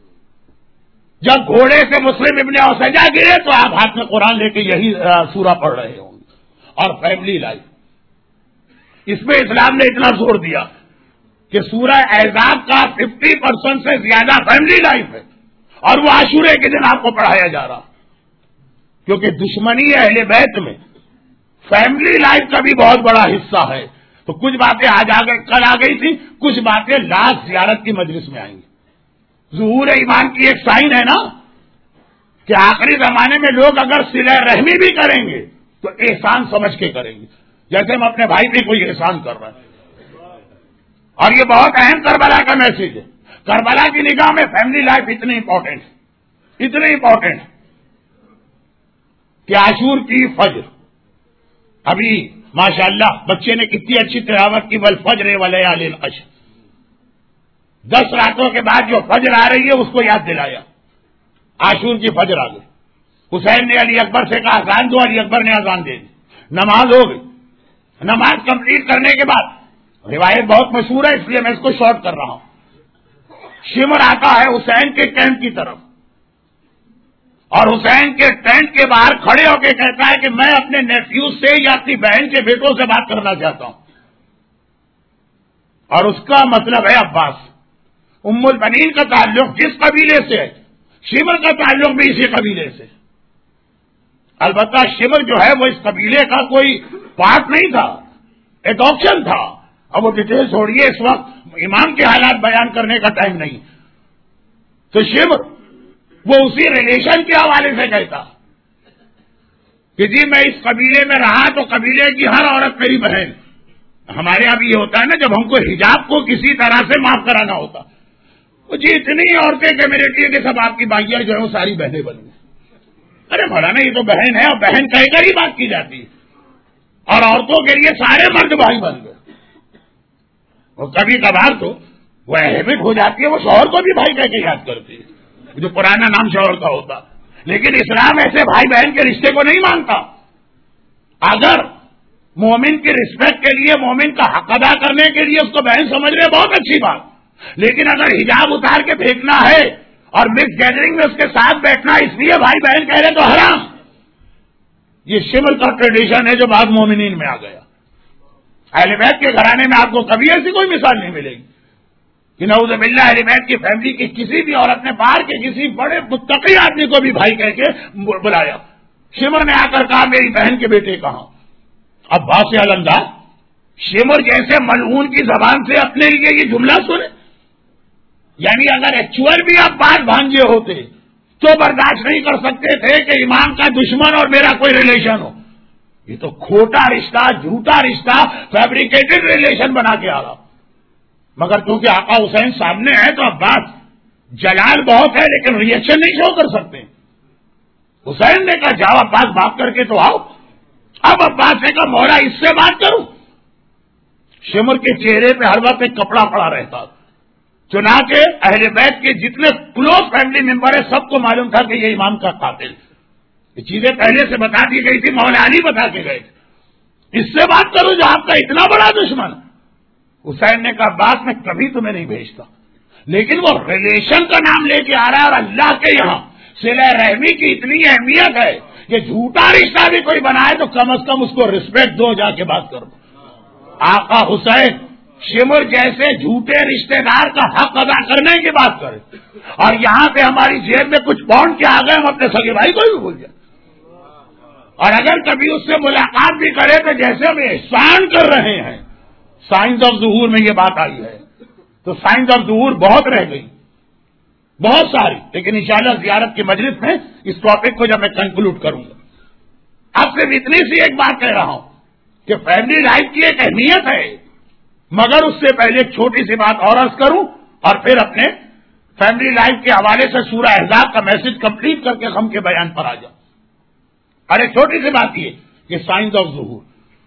جب گھوڑے سے مسلم ابن اوسجا گرے تو آپ ہاتھ میں قرآن لے کے یہی سورہ پڑھ رہے ہوں گے۔ اور فیملی لائف، اس میں اسلام نے اتنا زور دیا کہ سورہ احزاب کا ففٹی پرسینٹ سے زیادہ فیملی لائف ہے، اور وہ عاشورے کے دن آپ کو پڑھایا جا رہا، کیونکہ دشمنی اہل بیت میں فیملی لائف کا بھی بہت بڑا حصہ ہے۔ تو کچھ باتیں آج آ گئی، کل آ گئی تھی، کچھ باتیں لاش زیارت کی مجلس میں آئیں گی۔ ظہور ایمان کی ایک سائن ہے نا کہ آخری زمانے میں لوگ اگر صلہ رحمی بھی کریں گے تو احسان سمجھ کے کریں گے، جیسے ہم اپنے بھائی پہ کوئی احسان کر رہے ہیں۔ اور یہ بہت اہم کربلا کا میسج ہے۔ کربلا کی نگاہ میں فیملی لائف اتنی امپورٹنٹ اتنی امپورٹنٹ کہ عاشور کی فجر، ابھی ماشاءاللہ بچے نے کتنی اچھی تلاوت کی، والفجر ولیال العشر، دس راتوں کے بعد جو فجر آ رہی ہے اس کو یاد دلایا۔ عاشور کی فجر آ گئی، حسین نے علی اکبر سے کہا اذان دو، علی اکبر نے اذان دے دی، نماز ہو گئی۔ نماز کمپلیٹ کرنے کے بعد، روایت بہت مشہور ہے اس لیے میں اس کو شارٹ کر رہا ہوں، شمر آتا ہے حسین کے کیمپ کی طرف، اور حسین کے ٹینٹ کے باہر کھڑے ہو کے کہتا ہے کہ میں اپنے نیفیو سے یا اپنی بہن کے بیٹوں سے بات کرنا چاہتا ہوں، اور اس کا مطلب ہے عباس۔ ام البنین کا تعلق جس قبیلے سے ہے، شمر کا تعلق بھی اسی قبیلے سے، البتہ شمر جو ہے وہ اس قبیلے کا کوئی پارٹ نہیں تھا، ایڈاپشن تھا۔ اب وہ ڈیٹیل چھوڑیے، اس وقت امام کے حالات بیان کرنے کا ٹائم نہیں۔ تو شمر وہ اسی ریلیشن کے حوالے سے کہتا کہ جی میں اس قبیلے میں رہا تو قبیلے کی ہر عورت میری بہن۔ ہمارے یہاں بھی یہ ہوتا ہے نا، جب ہم کو حجاب کو کسی طرح سے معاف کرانا ہوتا، جی اتنی عورتیں کہ میرے لیے کہ سب آپ کی بھائیاں جو ہے وہ ساری بہنیں بن گئی۔ ارے مولانا یہ تو بہن ہے، اور بہن کہہ کر ہی بات کی جاتی ہے، اور عورتوں کے لیے سارے مرد بھائی بن گئے۔ اور کبھی کبھار تو وہ ہیبٹ ہو جاتی ہے، وہ شوہر کو بھی بھائی کہہ کے یاد کرتی ہے، جو پرانا نام شوہر کا ہوتا۔ لیکن اسلام ایسے بھائی بہن کے رشتے کو نہیں مانتا۔ اگر مومن کی رسپیکٹ کے لیے، مومن کا حق ادا کرنے کے لیے اس کو بہن سمجھ رہے، بہت اچھی بات، لیکن اگر حجاب اتار کے پھینکنا ہے اور مکس گیدرنگ میں اس کے ساتھ بیٹھنا اس لیے بھائی بہن کہہ رہے تو حرام۔ یہ شمر کا ٹریڈیشن ہے جو بعد مومنین میں آ گیا۔ اہل بیت کے گھرانے میں آپ کو کبھی ایسی کوئی مثال نہیں ملے گی کہ نعوذ باللہ اہل بیت کی فیملی کی کسی بھی عورت نے باہر کے کسی بڑے متقی آدمی کو بھی بھائی کہہ کے بلایا۔ شمر نے آ کر کہا میری بہن کے بیٹے کہاں؟ اب باس علمدار شمر جیسے ملعون کی زبان سے اپنے لیے یہ جملہ سنے، یعنی اگر ایکچوئل بھی آپ بات بھانجے ہوتے تو برداشت نہیں کر سکتے تھے کہ امام کا دشمن اور میرا کوئی ریلیشن ہو۔ یہ تو کھوٹا رشتہ، جھوٹا رشتہ، فیبریکیٹڈ ریلیشن بنا کے آ رہا۔ مگر کیونکہ آقا حسین سامنے ہے تو اب بات جلال بہت ہے لیکن ریئیکشن نہیں شو کر سکتے۔ حسین نے کہا جاؤ عباس بات کر کے تو آؤ۔ اب عباس نے کہا مولا اس سے بات کروں؟ شمر کے چہرے پہ ہر وقت ایک کپڑا پڑا رہتا، چنانچہ اہل بیت کے جتنے کلوز فیملی ممبر ہیں سب کو معلوم تھا کہ یہ امام کا قاتل۔ یہ چیزیں پہلے سے بتا دی گئی تھی، مولا علی بتا کے گئے تھے، اس سے بات کرو جو آپ کا اتنا بڑا دشمن۔ حسین نے کہا بات میں کبھی تمہیں نہیں بھیجتا، لیکن وہ ریلیشن کا نام لے کے آ رہا ہے، اور اللہ کے یہاں صلہ رحمی کی اتنی اہمیت ہے کہ جھوٹا رشتہ بھی کوئی بنائے تو کم از کم اس کو رسپیکٹ دو، جا کے بات کرو۔ آقا حسین شمر جیسے جھوٹے رشتہ دار کا حق ادا کرنے کی بات کرے، اور یہاں پہ ہماری جیب میں کچھ پاؤنڈ کے آ گئے، ہم اپنے سگے بھائی کو بھی بھول جائیں، اور اگر کبھی اس سے ملاقات بھی کرے تو جیسے ہم احسان کر رہے ہیں۔ سائنس آف ظہور میں یہ بات آئی ہے، تو سائنس آف ظہور بہت رہ گئی، بہت ساری، لیکن انشاءاللہ زیارت کی مجلس میں اس ٹاپک کو جب میں کنکلوڈ کروں گا، اب صرف اتنی سی ایک بات کہہ رہا ہوں کہ فیملی لائف کی ایک اہمیت ہے، مگر اس سے پہلے ایک چھوٹی سی بات اور عرض کروں اور پھر اپنے فیملی لائف کے حوالے سے سورہ احزاب کا میسج کمپلیٹ کر کے غم کے بیان پر آ جاؤں۔ اور ایک چھوٹی سی بات یہ کہ سائنس آف ظہور،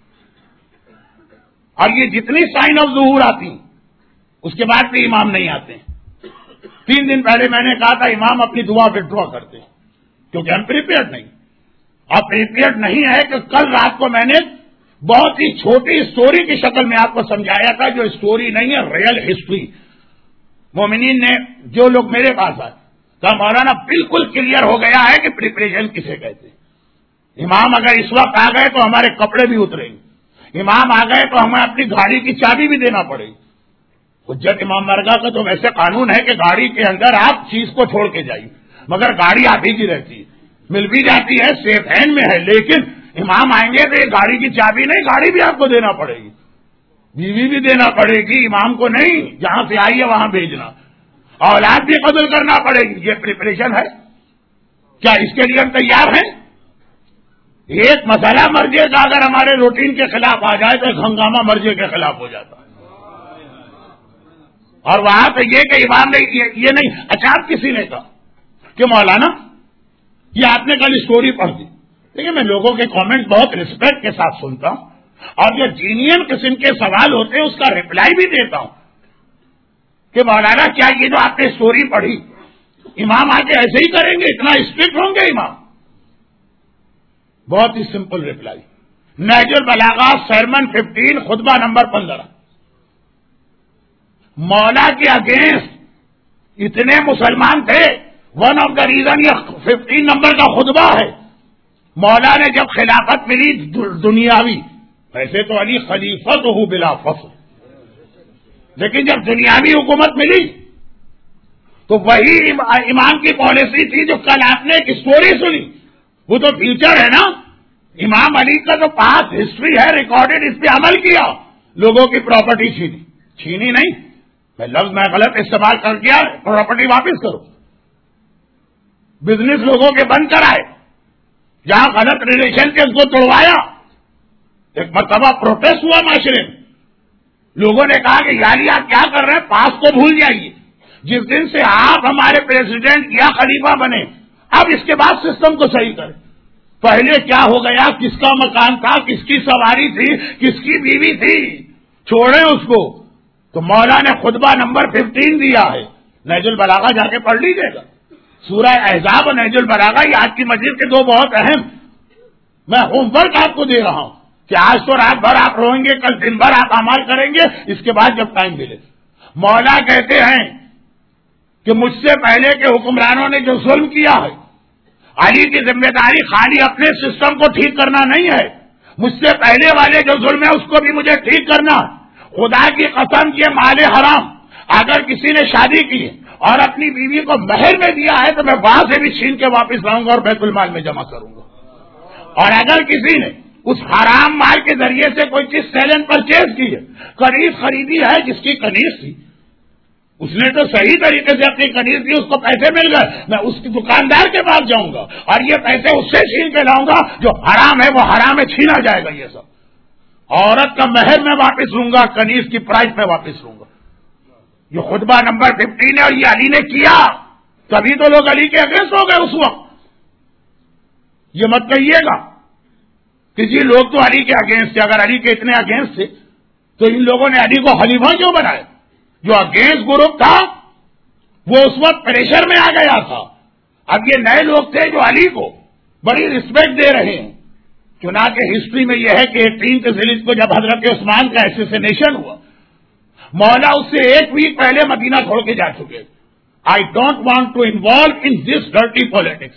اور یہ جتنی سائن آف ظہور آتی ہیں اس کے بعد بھی امام نہیں آتے ہیں۔ تین دن پہلے میں نے کہا تھا امام اپنی دعا وڈرا کرتے ہیں کیونکہ ہم پریپیئرڈ نہیں، اور پریپیئرڈ نہیں ہے کہ کل رات کو میں نے بہت ہی چھوٹی اسٹوری کی شکل میں آپ کو سمجھایا تھا، جو اسٹوری نہیں ہے، ریئل ہسٹری۔ مومنین نے جو لوگ میرے پاس آئے تو مولانا بالکل کلیئر ہو گیا ہے کہ پریپریشن کسے کہتے ہیں۔ امام اگر اس وقت آ گئے تو ہمارے کپڑے بھی اتریں گے، امام آ گئے تو ہمیں اپنی گاڑی کی چابی بھی دینا پڑے گی۔ حجت امام مرگا کا تو ویسے قانون ہے کہ گاڑی کے اندر آپ چیز کو چھوڑ کے جائیے، مگر گاڑی آپ ہی کی رہتی ہے، مل بھی جاتی ہے، سیف ہینڈ میں ہے، لیکن امام آئیں گے تو یہ گاڑی کی چابی نہیں، گاڑی بھی آپ کو دینا پڑے گی، بیوی بھی دینا پڑے گی، امام کو نہیں، جہاں سے آئی ہے وہاں بھیجنا، اولاد بھی قتل کرنا پڑے گی۔ یہ پریپریشن ہے کیا؟ اس کے لیے ہم تیار ہیں؟ ایک مسئلہ مرجے کا اگر ہمارے روٹین کے خلاف آ جائے تو ایک ہنگامہ مرجے کے خلاف ہو جاتا ہے، اور وہاں پہ یہ کہ امام نے یہ نہیں، اچھا کسی نے کہا کہ مولانا یہ آپ نے کل اسٹوری پڑھ دی، دیکھیے میں لوگوں کے کامنٹ بہت رسپیکٹ کے ساتھ سنتا ہوں، اور جو جینین قسم کے سوال ہوتے ہیں اس کا ریپلائی بھی دیتا ہوں کہ مولانا کیا یہ جو آپ نے اسٹوری پڑھی امام آ کے ایسے ہی کریں گے، اتنا اسٹرکٹ ہوں گے امام؟ بہت ہی سمپل ریپلائی، نہج البلاغہ سرمن ففٹین خطبہ نمبر پندرہ، مولا کے اگینسٹ اتنے مسلمان تھے، ون آف دا ریزن یہ ففٹین نمبر کا خطبہ ہے۔ مولا نے جب خلافت ملی دنیاوی، ویسے تو علی خلیفت ہو بلا فصل، لیکن جب دنیاوی حکومت ملی تو وہی امام کی پالیسی تھی جو کل آپ نے ایک اسٹوری سنی، وہ تو فیوچر ہے نا۔ امام علی کا تو پاس ہسٹری ہے ریکارڈڈ، اس پہ عمل کیا، لوگوں کی پراپرٹی چھینی، چھینی نہیں، میں لفظ میں غلط استعمال کر دیا، پراپرٹی واپس کرو، بزنس لوگوں کے بند کرائے، جہاں غلط ریلیشن کے اس کو توڑوایا۔ ایک مرتبہ پروٹیسٹ ہوا معاشرے میں، لوگوں نے کہا کہ یاری آپ کیا کر رہے ہیں، پاس کو بھول جائیے، جس دن سے آپ ہمارے پریزیڈنٹ یا خلیفہ بنے اب اس کے بعد سسٹم کو صحیح کریں۔ پہلے کیا ہو گیا، کس کا مکان تھا، کس کی سواری تھی، کس کی بیوی تھی، چھوڑیں اس کو۔ تو مولا نے خطبہ نمبر ففٹین دیا ہے، نہج البلاغہ جا کے پڑھ لیجیے گا، سورہ احزاب اور نہج البلاغہ، یہ آج کی مسجد کے دو بہت اہم، میں ہوم ورک آپ کو دے رہا ہوں کہ آج تو رات بھر آپ روئیں گے، کل دن بھر آپ اعمال کریں گے، اس کے بعد جب ٹائم ملے۔ مولا کہتے ہیں کہ مجھ سے پہلے کے حکمرانوں نے جو ظلم کیا ہے، علی کی ذمہ داری خالی اپنے سسٹم کو ٹھیک کرنا نہیں ہے، مجھ سے پہلے والے جو ظلم ہے اس کو بھی مجھے ٹھیک کرنا۔ خدا کی قسم یہ مال حرام اگر کسی نے شادی کی اور اپنی بیوی کو مہر میں دیا ہے تو میں وہاں سے بھی چھین کے واپس لاؤں گا اور بیت المال میں جمع کروں گا۔ اور اگر کسی نے اس حرام مال کے ذریعے سے کوئی چیز سیل اینڈ پرچیز کی ہے، کنیز خریدی ہے جس کی کنیز تھی، اس نے تو صحیح طریقے سے اپنی کنیز دی، اس کو پیسے مل گئے، میں اس کی دکاندار کے پاس جاؤں گا اور یہ پیسے اس سے چھین کے لاؤں گا، جو حرام ہے وہ حرام ہے، چھینا جائے گا۔ یہ سب عورت کا مہر میں واپس لوں گا، کنیز کی پرائز میں واپس لوں گا۔ یہ خطبہ نمبر ففٹین ہے اور یہ علی نے کیا، تبھی تو لوگ علی کے اگینسٹ ہو گئے اس وقت۔ یہ مت کہیے گا کہ جی لوگ تو علی کے اگینسٹ تھے، اگر علی کے اتنے اگینسٹ تھے تو ان لوگوں نے علی کو خلیفہ کیوں بنایا؟ جو اگینسٹ گروپ تھا وہ اس وقت پریشر میں آ گیا تھا، اب یہ نئے لوگ تھے جو علی کو بڑی رسپیکٹ دے رہے ہیں. چنانچہ ہسٹری میں یہ ہے کہ ایٹینتھ ذیلحجہ کو جب حضرت عثمان کا ایسیسینیشن ہوا، مولا اس سے ایک ویک پہلے مدینہ چھوڑ کے جا چکے. I don't want to involve in this dirty politics.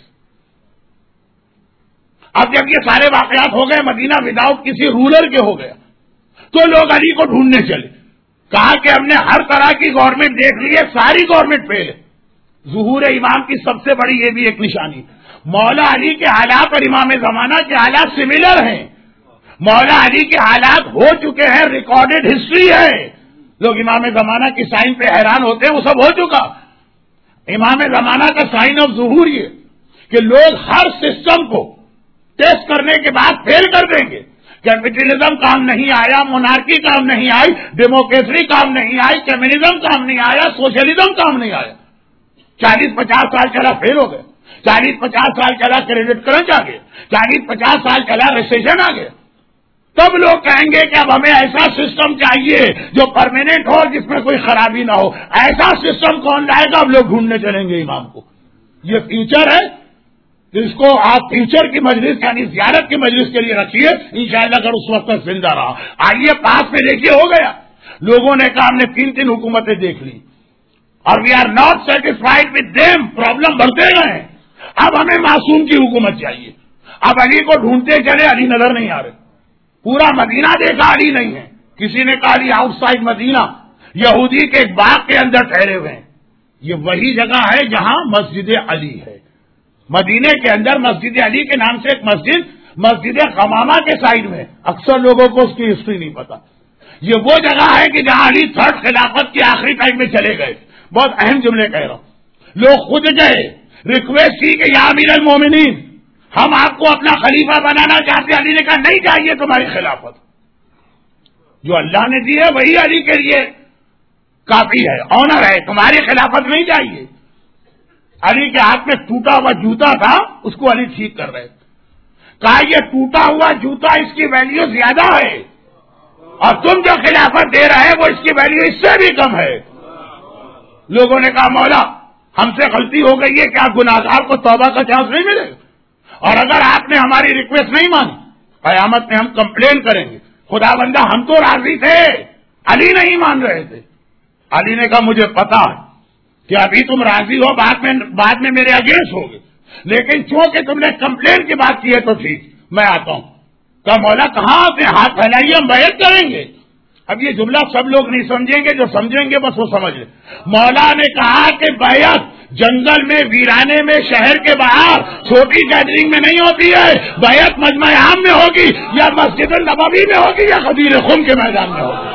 اب جب یہ سارے واقعات ہو گئے، مدینہ وداؤٹ کسی رولر کے ہو گیا، تو لوگ علی کو ڈھونڈنے چلے. کہا کہ ہم نے ہر طرح کی گورنمنٹ دیکھ لی ہے، ساری گورنمنٹ فیل ہے. ظہور امام کی سب سے بڑی یہ بھی ایک نشانی، مولا علی کے حالات اور امام زمانہ کے حالات سملر ہیں. مولا علی کے حالات ہو چکے ہیں، ریکارڈڈ ہسٹری ہے. لوگ امام زمانہ کی سائن پہ حیران ہوتے ہیں، وہ سب ہو چکا. امام زمانہ کا سائن آف ظہور یہ کہ لوگ ہر سسٹم کو ٹیسٹ کرنے کے بعد فیل کر دیں گے. کیپٹلزم کام نہیں آیا، مونارکی کام نہیں آئی، ڈیموکریسی کام نہیں آئی، کمیونزم کام نہیں آیا، سوشلزم کام نہیں آیا. چالیس پچاس سال چلا فیل ہو گئے، چالیس پچاس سال چلا کریڈٹ کرنچ آ گیا، چالیس پچاس سال چلا ریسیشن آ گیا. تب لوگ کہیں گے کہ اب ہمیں ایسا سسٹم چاہیے جو پرماننٹ ہو، جس میں کوئی خرابی نہ ہو. ایسا سسٹم کون لائے گا؟ اب لوگ ڈھونڈنے چلیں گے امام کو. یہ فیوچر ہے، اس کو آپ فیوچر کی مجلس یعنی زیارت کی مجلس کے لیے رکھیے انشاءاللہ، اگر اس وقت تک زندہ رہا. آئیے پاس میں دیکھیے، ہو گیا. لوگوں نے کہا ہم نے تین تین حکومتیں دیکھ لی اور we are not satisfied with them. Problem بڑھتے گئے، اب ہمیں معصوم کی حکومت چاہیے. اب علی کو ڈھونڈتے چلے، علی نظر نہیں آ رہے. پورا مدینہ دیکھا، علی نہیں ہے. کسی نے کہا علی آؤٹ سائڈ مدینہ یہودی کے ایک باغ کے اندر ٹھہرے ہوئے ہیں. یہ وہی جگہ ہے جہاں مسجد علی ہے. مدینے کے اندر مسجد علی کے نام سے ایک مسجد مسجد قمامہ کے سائڈ میں، اکثر لوگوں کو اس کی ہسٹری نہیں پتا. یہ وہ جگہ ہے کہ جہاں علی تھرڈ خلافت کے آخری ٹائم میں چلے گئے. بہت اہم جملے کہہ رہا ہوں. لوگ خود گئے، ریکویسٹ کی کہ یا امیر المومنین ہم آپ کو اپنا خلیفہ بنانا چاہتے ہیں. علی نے کہا نہیں چاہیے تمہاری خلافت، جو اللہ نے دی ہے وہی علی کے لیے کافی ہے، آنر ہے، تمہاری خلافت نہیں چاہیے. علی کے ہاتھ میں ٹوٹا ہوا جوتا تھا، اس کو علی ٹھیک کر رہے. کہا یہ ٹوٹا ہوا جوتا اس کی ویلیو زیادہ ہے اور تم جو خلافت دے رہے وہ اس کی ویلیو اس سے بھی کم ہے. لوگوں نے کہا مولا ہم سے غلطی ہو گئی ہے، کیا گناہگار کو توبہ کا چانس نہیں ملے گا؟ اور اگر آپ نے ہماری ریکویسٹ نہیں مانی، قیامت میں ہم کمپلین کریں گے. خدا بندہ ہم تو راضی تھے، علی نہیں مان رہے تھے. علی نے کہا مجھے پتا ہے کہ ابھی تم راضی ہو، بعد میں بعد میں میرے اگینسٹ ہوگے، لیکن چونکہ تم نے کمپلین کی بات کی ہے تو ٹھیک، میں آتا ہوں. کہا مولا کہاں آتے، ہاتھ پھیلائیے ہم بیعت کریں گے. اب یہ جملہ سب لوگ نہیں سمجھیں گے، جو سمجھیں گے بس وہ سمجھ لیں. مولا نے کہا کہ بیعت جنگل میں، ویرانے میں، شہر کے باہر چھوٹی گیدرنگ میں نہیں ہوتی ہے. بیعت مجمع عام میں ہوگی، یا مسجد النبوی میں ہوگی، یا غدیر خم کے میدان میں ہوگی.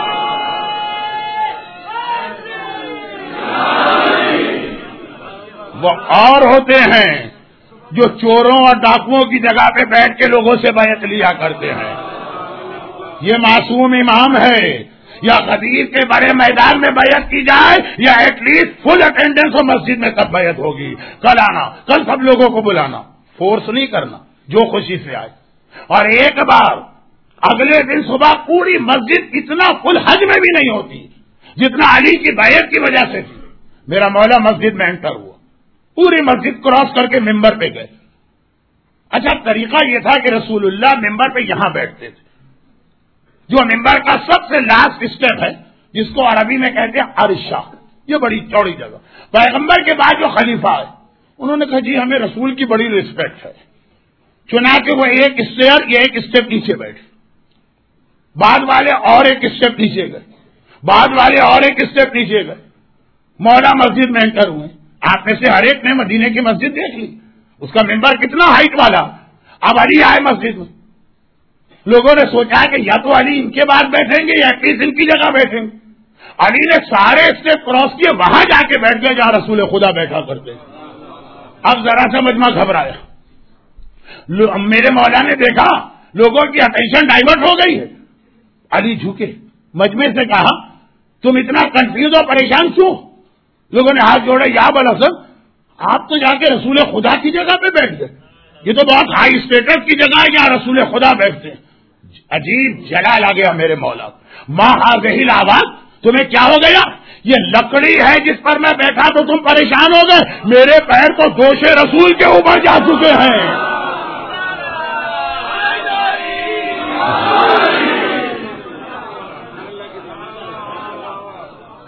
وہ اور ہوتے ہیں جو چوروں اور ڈاکوؤں کی جگہ پہ بیٹھ کے لوگوں سے بیعت لیا کرتے ہیں. یہ معصوم امام ہے. یا غدیر کے بڑے میدان میں بیعت کی جائے، یا ایٹ لیسٹ فل اٹینڈنس ہو مسجد میں، کب بیعت ہوگی. کل آنا، کل سب لوگوں کو بلانا، فورس نہیں کرنا، جو خوشی سے آئے. اور ایک بار اگلے دن صبح پوری مسجد اتنا فل حج میں بھی نہیں ہوتی جتنا علی کی بیعت کی وجہ سے تھی. میرا مولا مسجد میں انٹر ہوا، پوری مسجد کراس کر کے ممبر پہ گئے. اچھا طریقہ یہ تھا کہ رسول اللہ ممبر پہ یہاں بیٹھتے تھے، جو ممبر کا سب سے لاسٹ اسٹیپ ہے، جس کو عربی میں کہتے ہیں عرشہ. یہ بڑی چوڑی جگہ. پیغمبر کے بعد جو خلیفہ ہے انہوں نے کہا جی ہمیں رسول کی بڑی ریسپیکٹ ہے، چنانچہ وہ ایک اسٹیئر یا ایک اسٹیپ نیچے بیٹھے. بعد والے اور ایک اسٹیپ نیچے گئے، بعد والے اور ایک اسٹیپ نیچے گئے. مولا مسجد میں انٹر ہوئے. آپ میں سے ہر ایک نے مدینے کی مسجد دیکھ لی، اس کا ممبر کتنا ہائٹ والا. اب علی آئے مسجد میں، لوگوں نے سوچا کہ یا تو علی ان کے بعد بیٹھیں گے یا ایٹ لیسٹ ان کی جگہ بیٹھیں گے. علی نے سارے اسٹیپ کراس کیے، وہاں جا کے بیٹھ گئے جہاں رسول خدا بیٹھا کرتے. اب ذرا سا مجمع گھبرایا. میرے مولا نے دیکھا لوگوں کی اٹینشن ڈائیورٹ ہو گئی ہے. علی جھکے، مجمع سے کہا تم اتنا کنفیوز اور پریشان کیوں؟ لوگوں نے ہاتھ جوڑے. یا بالحسن آپ تو جا کے رسول خدا کی جگہ پہ بیٹھ گئے، یہ تو بہت ہائی اسٹیٹس کی جگہ ہے جہاں رسول خدا بیٹھتے ہیں. عجیب جلال آ گیا میرے مولا. ماں ہاذہی آواز، تمہیں کیا ہو گیا؟ یہ لکڑی ہے جس پر میں بیٹھا تو تم پریشان ہو گئے، میرے پیر تو دوش رسول کے اوپر جا چکے ہیں.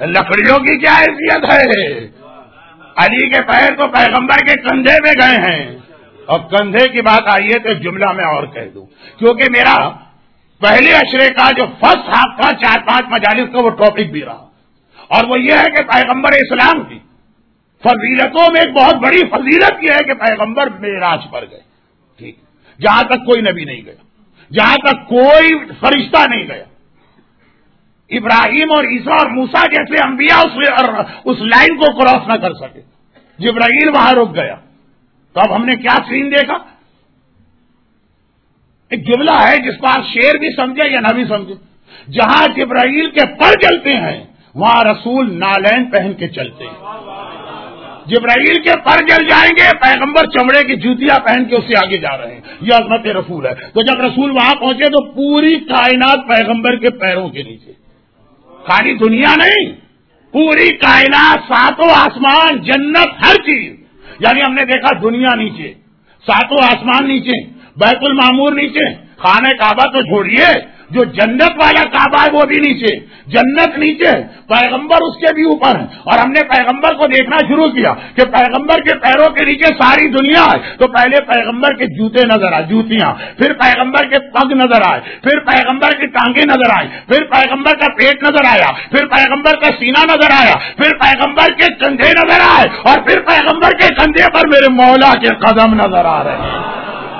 لکڑیوں کی کیا حیثیت ہے؟ علی کے پیر تو پیغمبر کے کندھے میں گئے ہیں. اور کندھے کی بات آئی ہے تو جملہ میں اور کہہ دوں، کیونکہ میرا پہلے اشرے کا جو فرسٹ ہاف تھا چار پانچ مجالس کا وہ ٹاپک بھی رہا، اور وہ یہ ہے کہ پیغمبر اسلام کی فضیلتوں میں ایک بہت بڑی فضیلت یہ ہے کہ پیغمبر معراج پر گئے. ٹھیک، جہاں تک کوئی نبی نہیں گیا، جہاں تک کوئی فرشتہ نہیں گیا. ابراہیم اور عیسیٰ اور موسیٰ جیسے انبیاء اس, اس لائن کو کراس نہ کر سکے. جبرائیل وہاں رک گیا. تو اب ہم نے کیا سین دیکھا؟ ایک جملہ ہے جس کو آپ شعر بھی سمجھے یا نہ بھی سمجھے، جہاں جبرائیل کے پر جلتے ہیں وہاں رسول نالین پہن کے چلتے ہیں. جبرائیل کے پر جل جائیں گے، پیغمبر چمڑے کی جوتیاں پہن کے اس سے آگے جا رہے ہیں. یہ عظمت رسول ہے. تو جب رسول وہاں پہنچے تو پوری کائنات پیغمبر کے پیروں کے نیچے، خالی دنیا نہیں، پوری کائنات، ساتوں آسمان، جنت، ہر چیز. یعنی ہم نے دیکھا دنیا نیچے، ساتوں آسمان نیچے، بیت المعمور نیچے، خانہ کعبہ تو چھوڑیے، جو جنت والا کعبہ ہے وہ بھی نیچے، جنت نیچے، پیغمبر اس کے بھی اوپر ہے. اور ہم نے پیغمبر کو دیکھنا شروع کیا کہ پیغمبر کے پیروں کے نیچے ساری دنیا ہے. تو پہلے پیغمبر کے جوتے نظر آئے، جوتیاں، پھر پیغمبر کے پگ نظر آئے، پھر پیغمبر کی ٹانگیں نظر آئی، پھر پیغمبر کا پیٹ نظر آیا، پھر پیغمبر کا سینہ نظر آیا، پھر پیغمبر کے کندھے نظر آئے، اور پھر پیغمبر کے کندھے پر میرے مولا کے قدم نظر آ رہے ہیں.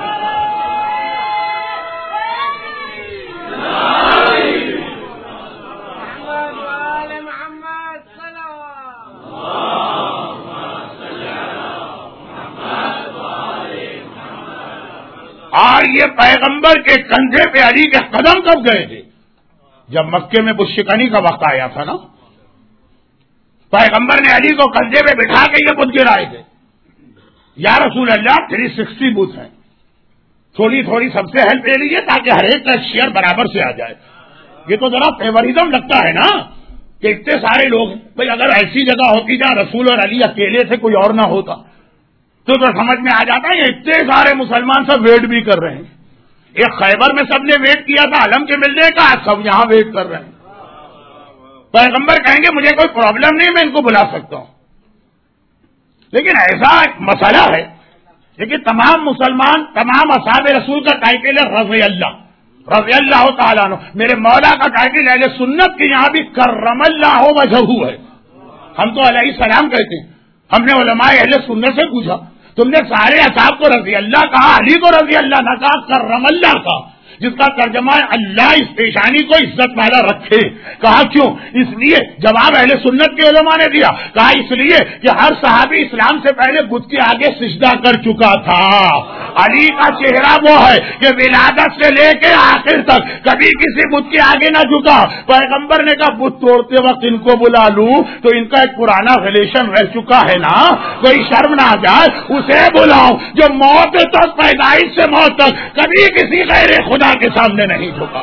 اور یہ پیغمبر کے کندھے پہ علی کے قدم کب گئے تھے؟ جب مکے میں بت شکنی کا وقت آیا تھا نا، پیغمبر نے علی کو کندھے پہ بٹھا کے یہ بت گرائے تھے. یا رسول اللہ تھری سکسٹی بت ہیں، تھوڑی تھوڑی سب سے ہیلپ لے لیجیے تاکہ ہر ایک کا شیئر برابر سے آ جائے. یہ تو ذرا فیوریزم لگتا ہے نا کہ اتنے سارے لوگ ہیں. بھائی اگر ایسی جگہ ہوتی جہاں رسول اور علی اکیلے تھے، کوئی اور نہ ہوتا تو تو سمجھ میں آ جاتا ہے یہ اتنے سارے مسلمان سب ویٹ بھی کر رہے ہیں. ایک خیبر میں سب نے ویٹ کیا تھا علم کے ملنے کا، سب یہاں ویٹ کر رہے ہیں. پیغمبر کہیں گے مجھے کوئی پرابلم نہیں، میں ان کو بلا سکتا ہوں. لیکن ایسا مسئلہ ہے لیکن تمام مسلمان، تمام اصحاب رسول کا ٹائٹل ہے رضی اللہ، رضی اللہ تعالیٰ عنہ. میرے مولا کا ٹائٹل اہل سنت کی یہاں بھی کرم اللہ وجہہ ہے. ہم تو علیہ السلام کہتے ہیں. ہم نے علماء اہل سنت سے پوچھا تم نے سارے اصحاب کو رضی اللہ کہا، علی کو رضی اللہ نہ کہا، کرم اللہ کا، جس کا ترجمہ ہے اللہ اس پیشانی کو عزت والا رکھے. کہا کیوں؟ اس لیے جواب اہل سنت کے علماء نے دیا. کہا اس لیے کہ ہر صحابی اسلام سے پہلے بت کے آگے سجدہ کر چکا تھا. علی کا چہرہ وہ ہے کہ ولادت سے لے کے آخر تک کبھی کسی بت کے آگے نہ جھکا. پیغمبر نے کہا بت توڑتے وقت ان کو بلا لوں تو ان کا ایک پرانا ریلیشن رہ چکا ہے نا، کوئی شرم نہ آ جائے، اسے بلاؤں جو موت تک، پیدائش سے موت تک کبھی کسی غیر خدا کے سامنے نہیں جھکا.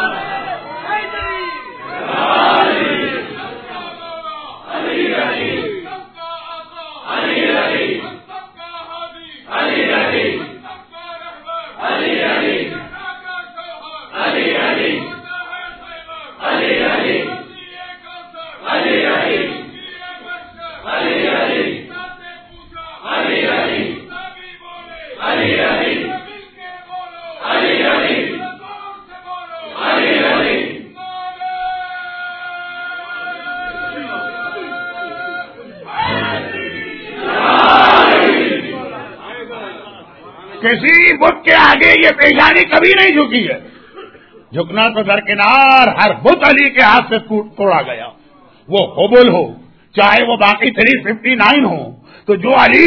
کسی بت کے آگے یہ پیشانی کبھی نہیں جھکی ہے. جھکنا تو درکنار، ہر بت علی کے ہاتھ سے توڑا گیا. وہ حبل ہو چاہے وہ باقی تھری ففٹی نائن ہو. تو جو علی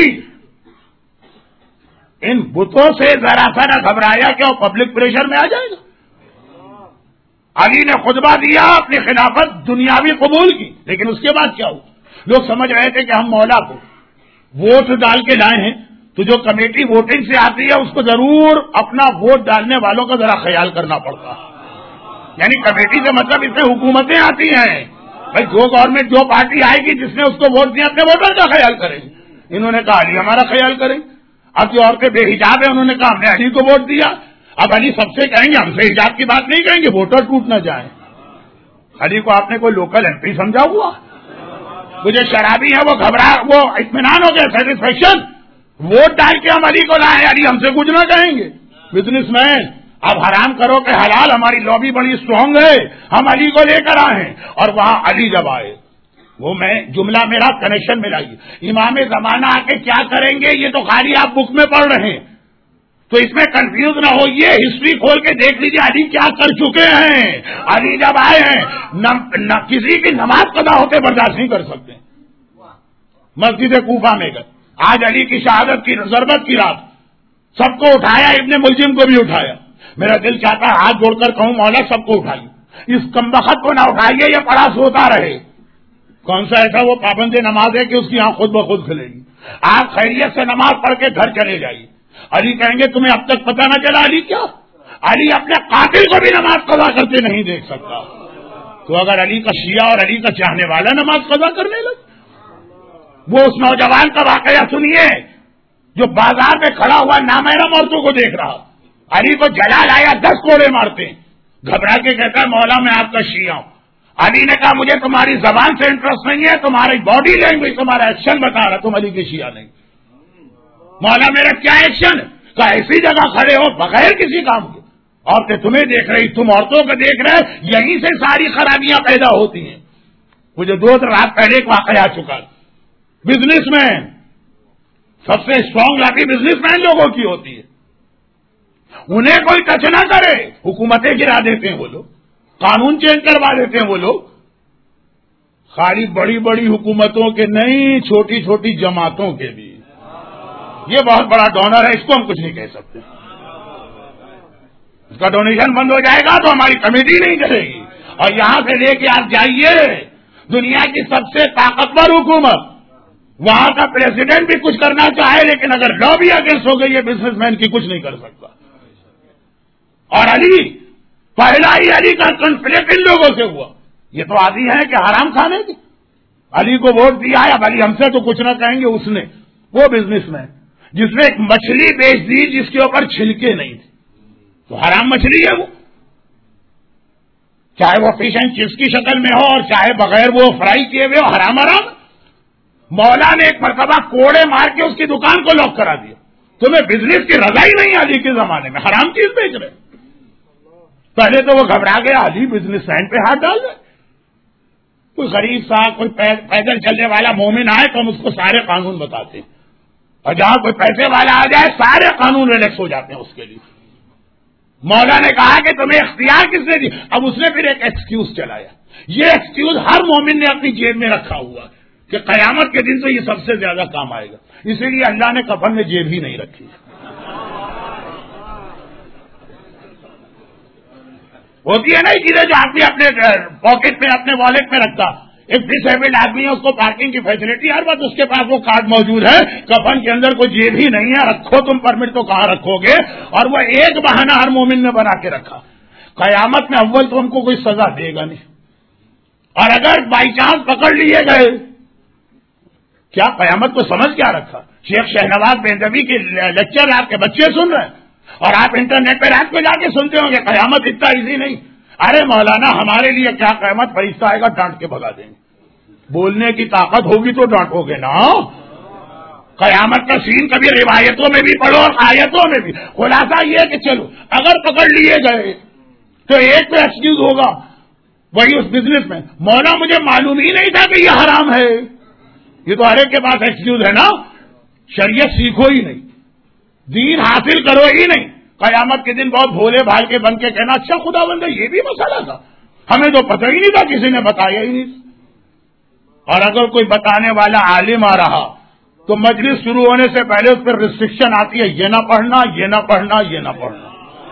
ان بتوں سے ذرا سا نہ گھبرایا کہ وہ پبلک پریشر میں آ جائے گا. علی نے خطبہ دیا، اپنی خلافت دنیاوی قبول کی، لیکن اس کے بعد کیا ہوا؟ لوگ سمجھ رہے تھے کہ ہم مولا کو ووٹ ڈال کے لائے ہیں تو جو کمیٹی ووٹنگ سے آتی ہے اس کو ضرور اپنا ووٹ ڈالنے والوں کا ذرا خیال کرنا پڑتا ہے. یعنی کمیٹی سے مطلب اس میں حکومتیں آتی ہیں. بھائی جو گورنمنٹ جو پارٹی آئے گی جس نے اس کو ووٹ دیا اپنے ووٹر کا خیال کریں. انہوں نے کہا علی ہمارا خیال کریں. اب جو عورتیں بے حجاب ہیں انہوں نے کہا ہم نے علی کو ووٹ دیا. اب علی سب سے کہیں گے ہم سے حجاب کی بات نہیں کہیں گے، ووٹر ٹوٹ نہ جائیں. علی کو آپ نے کوئی لوکل ایم پی سمجھا ہوا؟ وہ جو شرابی ہے وہ گھبرا، وہ اطمینان ہو گیا، سیٹسفیکشن، ووٹ ڈال کے ہم علی کو لائیں، علی ہم سے کچھ نہ کہیں گے. بزنس مین اب حرام کرو کہ حلال، ہماری لابی بڑی اسٹرانگ ہے، ہم علی کو لے کر آئے ہیں. اور وہاں علی جب آئے، وہ میں جملہ میرا کنیکشن میں لائیے، امام زمانہ آ کے کیا کریں گے یہ تو خالی آپ بک میں پڑھ رہے ہیں، تو اس میں کنفیوز نہ ہوئیے، ہسٹری کھول کے دیکھ لیجیے علی کیا کر چکے ہیں. علی جب آئے ہیں نہ, نہ کسی کی نماز قضا ہوتے برداشت نہیں کر سکتے. مسجد کوفہ میں گئے، آج علی کی شہادت کی ضربت کی رات، سب کو اٹھایا، ابن ملجم کو بھی اٹھایا. میرا دل چاہتا ہے ہاتھ جوڑ کر کہوں مولا سب کو اٹھائیے، اس کمبخت کو نہ اٹھائیے، یہ پڑا سوتا رہے. کون سا ایسا وہ پابند نماز ہے کہ اس کی آنکھ خود بخود کھلے گی؟ آپ خیریت سے نماز پڑھ کے گھر چلے جائیے. علی کہیں گے تمہیں اب تک پتہ نہ چلا علی کیا؟ علی اپنے قاتل کو بھی نماز قضا کرتے نہیں دیکھ سکتا. تو اگر علی کا شیعہ اور علی کا چاہنے والا نماز قضا کرنے لگے، وہ اس نوجوان کا واقعہ سنیے جو بازار میں کھڑا ہوا نامحرم عورتوں کو دیکھ رہا، علی کو جلال آیا، دس کوڑے مارتے، گھبرا کے کہتا ہے مولا میں آپ کا شیعہ ہوں. علی نے کہا مجھے تمہاری زبان سے انٹرسٹ نہیں ہے، تمہاری باڈی لینگویج تمہارا ایکشن بتا رہا، تم علی کے شیعہ نہیں. مولا میرا کیا ایکشن؟ کہ ایسی جگہ کھڑے ہو بغیر کسی کام کے، عورتیں تمہیں دیکھ رہی، تم عورتوں کو دیکھ رہے، یہیں سے ساری خرابیاں پیدا ہوتی ہیں. مجھے دو رات پہلے ایک واقعہ آ چکا. بزنس مین سب سے اسٹرانگ لاٹھی بزنس مین لوگوں کی ہوتی ہے، انہیں کوئی ٹچ نہ کرے، حکومتیں گرا دیتے ہیں وہ لوگ، قانون چینج کروا دیتے ہیں وہ لوگ. خالی بڑی بڑی حکومتوں کے نہیں، چھوٹی چھوٹی جماعتوں کے بھی. یہ بہت بڑا ڈونر ہے، اس کو ہم کچھ نہیں کہہ سکتے. اس کا ڈونیشن بند ہو جائے گا تو ہماری کمیٹی نہیں چلے گی. اور یہاں سے لے کے آپ جائیے دنیا کی سب سے طاقتور حکومت، وہاں کا پریزیڈنٹ بھی کچھ کرنا چاہے لیکن اگر لا بھی اگینسٹ ہو گئی ہے بزنس مین کی کچھ نہیں کر سکتا. اور علی پہلا ہی علی کا کنفلکٹ ان لوگوں سے ہوا. یہ تو عادی ہے کہ حرام کھانے کی. علی کو ووٹ دیا ہے، اب علی ہم سے تو کچھ نہ کہیں گے. اس نے وہ بزنس مین جس نے ایک مچھلی بیچ دی جس کے اوپر چھلکے نہیں تھے، تو حرام مچھلی ہے وہ، چاہے وہ فش اینڈ چپس کی شکل میں ہو اور چاہے بغیر وہ فرائی کیے ہوئے ہو، حرام حرام. مولا نے ایک مرتبہ کوڑے مار کے اس کی دکان کو لاک کرا دیا. تمہیں بزنس کی رضا ہی نہیں علی کے زمانے میں، حرام چیز بیچ رہے. پہلے تو وہ گھبرا گیا، علی بزنس مین پہ ہاتھ ڈال رہے. کوئی غریب صاحب، کوئی پیدل چلنے والا مومن آئے تو ہم اس کو سارے قانون بتاتے ہیں، اور جہاں کوئی پیسے والا آ جائے سارے قانون ریلیکس ہو جاتے ہیں اس کے لیے. مولا نے کہا کہ تمہیں اختیار کس نے دی؟ اب اس نے پھر ایک ایکسکیوز چلایا. یہ ایکسکیوز ہر مومن نے اپنی جیب میں رکھا ہوا کہ قیامت کے دن تو یہ سب سے زیادہ کام آئے گا. اسی لیے اللہ نے کفن میں جیب ہی نہیں رکھی. ہوتی ہے نا یہ چیزیں جو آدمی اپنے پاکٹ میں اپنے والیٹ میں رکھتا. ایک ڈس ایبلڈ آدمی ہے، اس کو پارکنگ کی فیسلٹی ہر وقت اس کے پاس وہ کارڈ موجود ہے، کفن کے اندر کوئی جیب ہی نہیں ہے. رکھو تم پرمٹ تو کہاں رکھو گے؟ اور وہ ایک بہانہ ہر مومن نے بنا کے رکھا. قیامت میں اول تو ہم کو کوئی سزا دے گا نہیں، اور اگر بائی چانس پکڑ لیے گئے، کیا قیامت کو سمجھ کیا رکھا؟ شیخ شہنواز بیندوی کے لیکچر آپ کے بچے سن رہے ہیں اور آپ انٹرنیٹ پہ رات کو جا کے سنتے ہوں گے قیامت اتنا ایزی نہیں. ارے مولانا ہمارے لیے کیا قیامت، فرشتہ آئے گا ڈانٹ کے بھگا دیں گے. بولنے کی طاقت ہوگی تو ڈانٹو گے نا. قیامت کا سین کبھی روایتوں میں بھی پڑھو اور آیتوں میں بھی. خلاصہ یہ کہ چلو اگر پکڑ لیے گئے تو ایک تو ایکسکیوز ہوگا، وہی اس بزنس میں مولا مجھے معلوم ہی نہیں تھا کہ یہ حرام ہے. یہ تو ہر ایک کے پاس ایکسکیوز ہے نا. شریعت سیکھو ہی نہیں، دین حاصل کرو ہی نہیں. قیامت کے دن بہت بھولے بھال کے بن کے کہنا اچھا خدا بندہ یہ بھی مسئلہ تھا، ہمیں تو پتہ ہی نہیں تھا، کسی نے بتایا ہی نہیں. اور اگر کوئی بتانے والا عالم آ رہا تو مجلس شروع ہونے سے پہلے اس پر ریسٹرکشن آتی ہے، یہ نہ پڑھنا، یہ نہ پڑھنا، یہ نہ پڑھنا.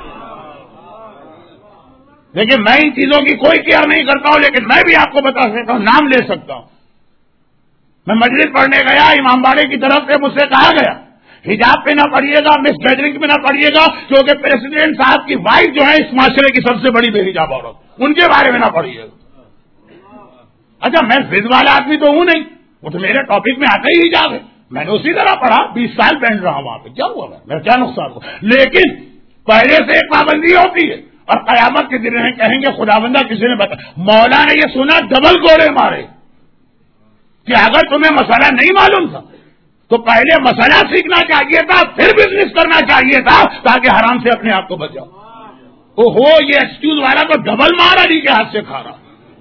لیکن میں ان چیزوں کی کوئی کیئر نہیں کرتا ہوں، لیکن میں بھی آپ کو بتا سکتا ہوں، نام لے سکتا ہوں. میں مجلس پڑھنے گیا، امام باڑے کی طرف سے مجھ سے کہا گیا حجاب پہ نہ پڑھیے گا، مس گیدرنگ پہ نہ پڑھیے گا، کیونکہ پریزیڈنٹ صاحب کی وائف جو ہے اس معاشرے کی سب سے بڑی بے حجاب عورت، ان کے بارے میں نہ پڑھیے گا. اچھا میں ضد والا آدمی تو ہوں نہیں، وہ تو میرے ٹاپک میں آتا ہی حجاب ہے، میں نے اسی طرح پڑھا، بیس سال پہن رہا ہوں وہاں پہ، کیا ہوا میرا کیا نقصان ہوا؟ لیکن پہلے سے ایک پابندی ہوتی ہے، اور قیامت کے دن کہیں گے خدا بندہ کسی نے بتا. مولا نے یہ سنا ڈبل کوڑے مارے. کہ اگر تمہیں مسئلہ نہیں معلوم تھا تو پہلے مسئلہ سیکھنا چاہیے تھا، پھر بزنس کرنا چاہیے تھا تاکہ حرام سے اپنے آپ کو بچاؤ. او ہو یہ ایکسکیوز والا تو ڈبل مار علی کے ہاتھ سے کھا رہا.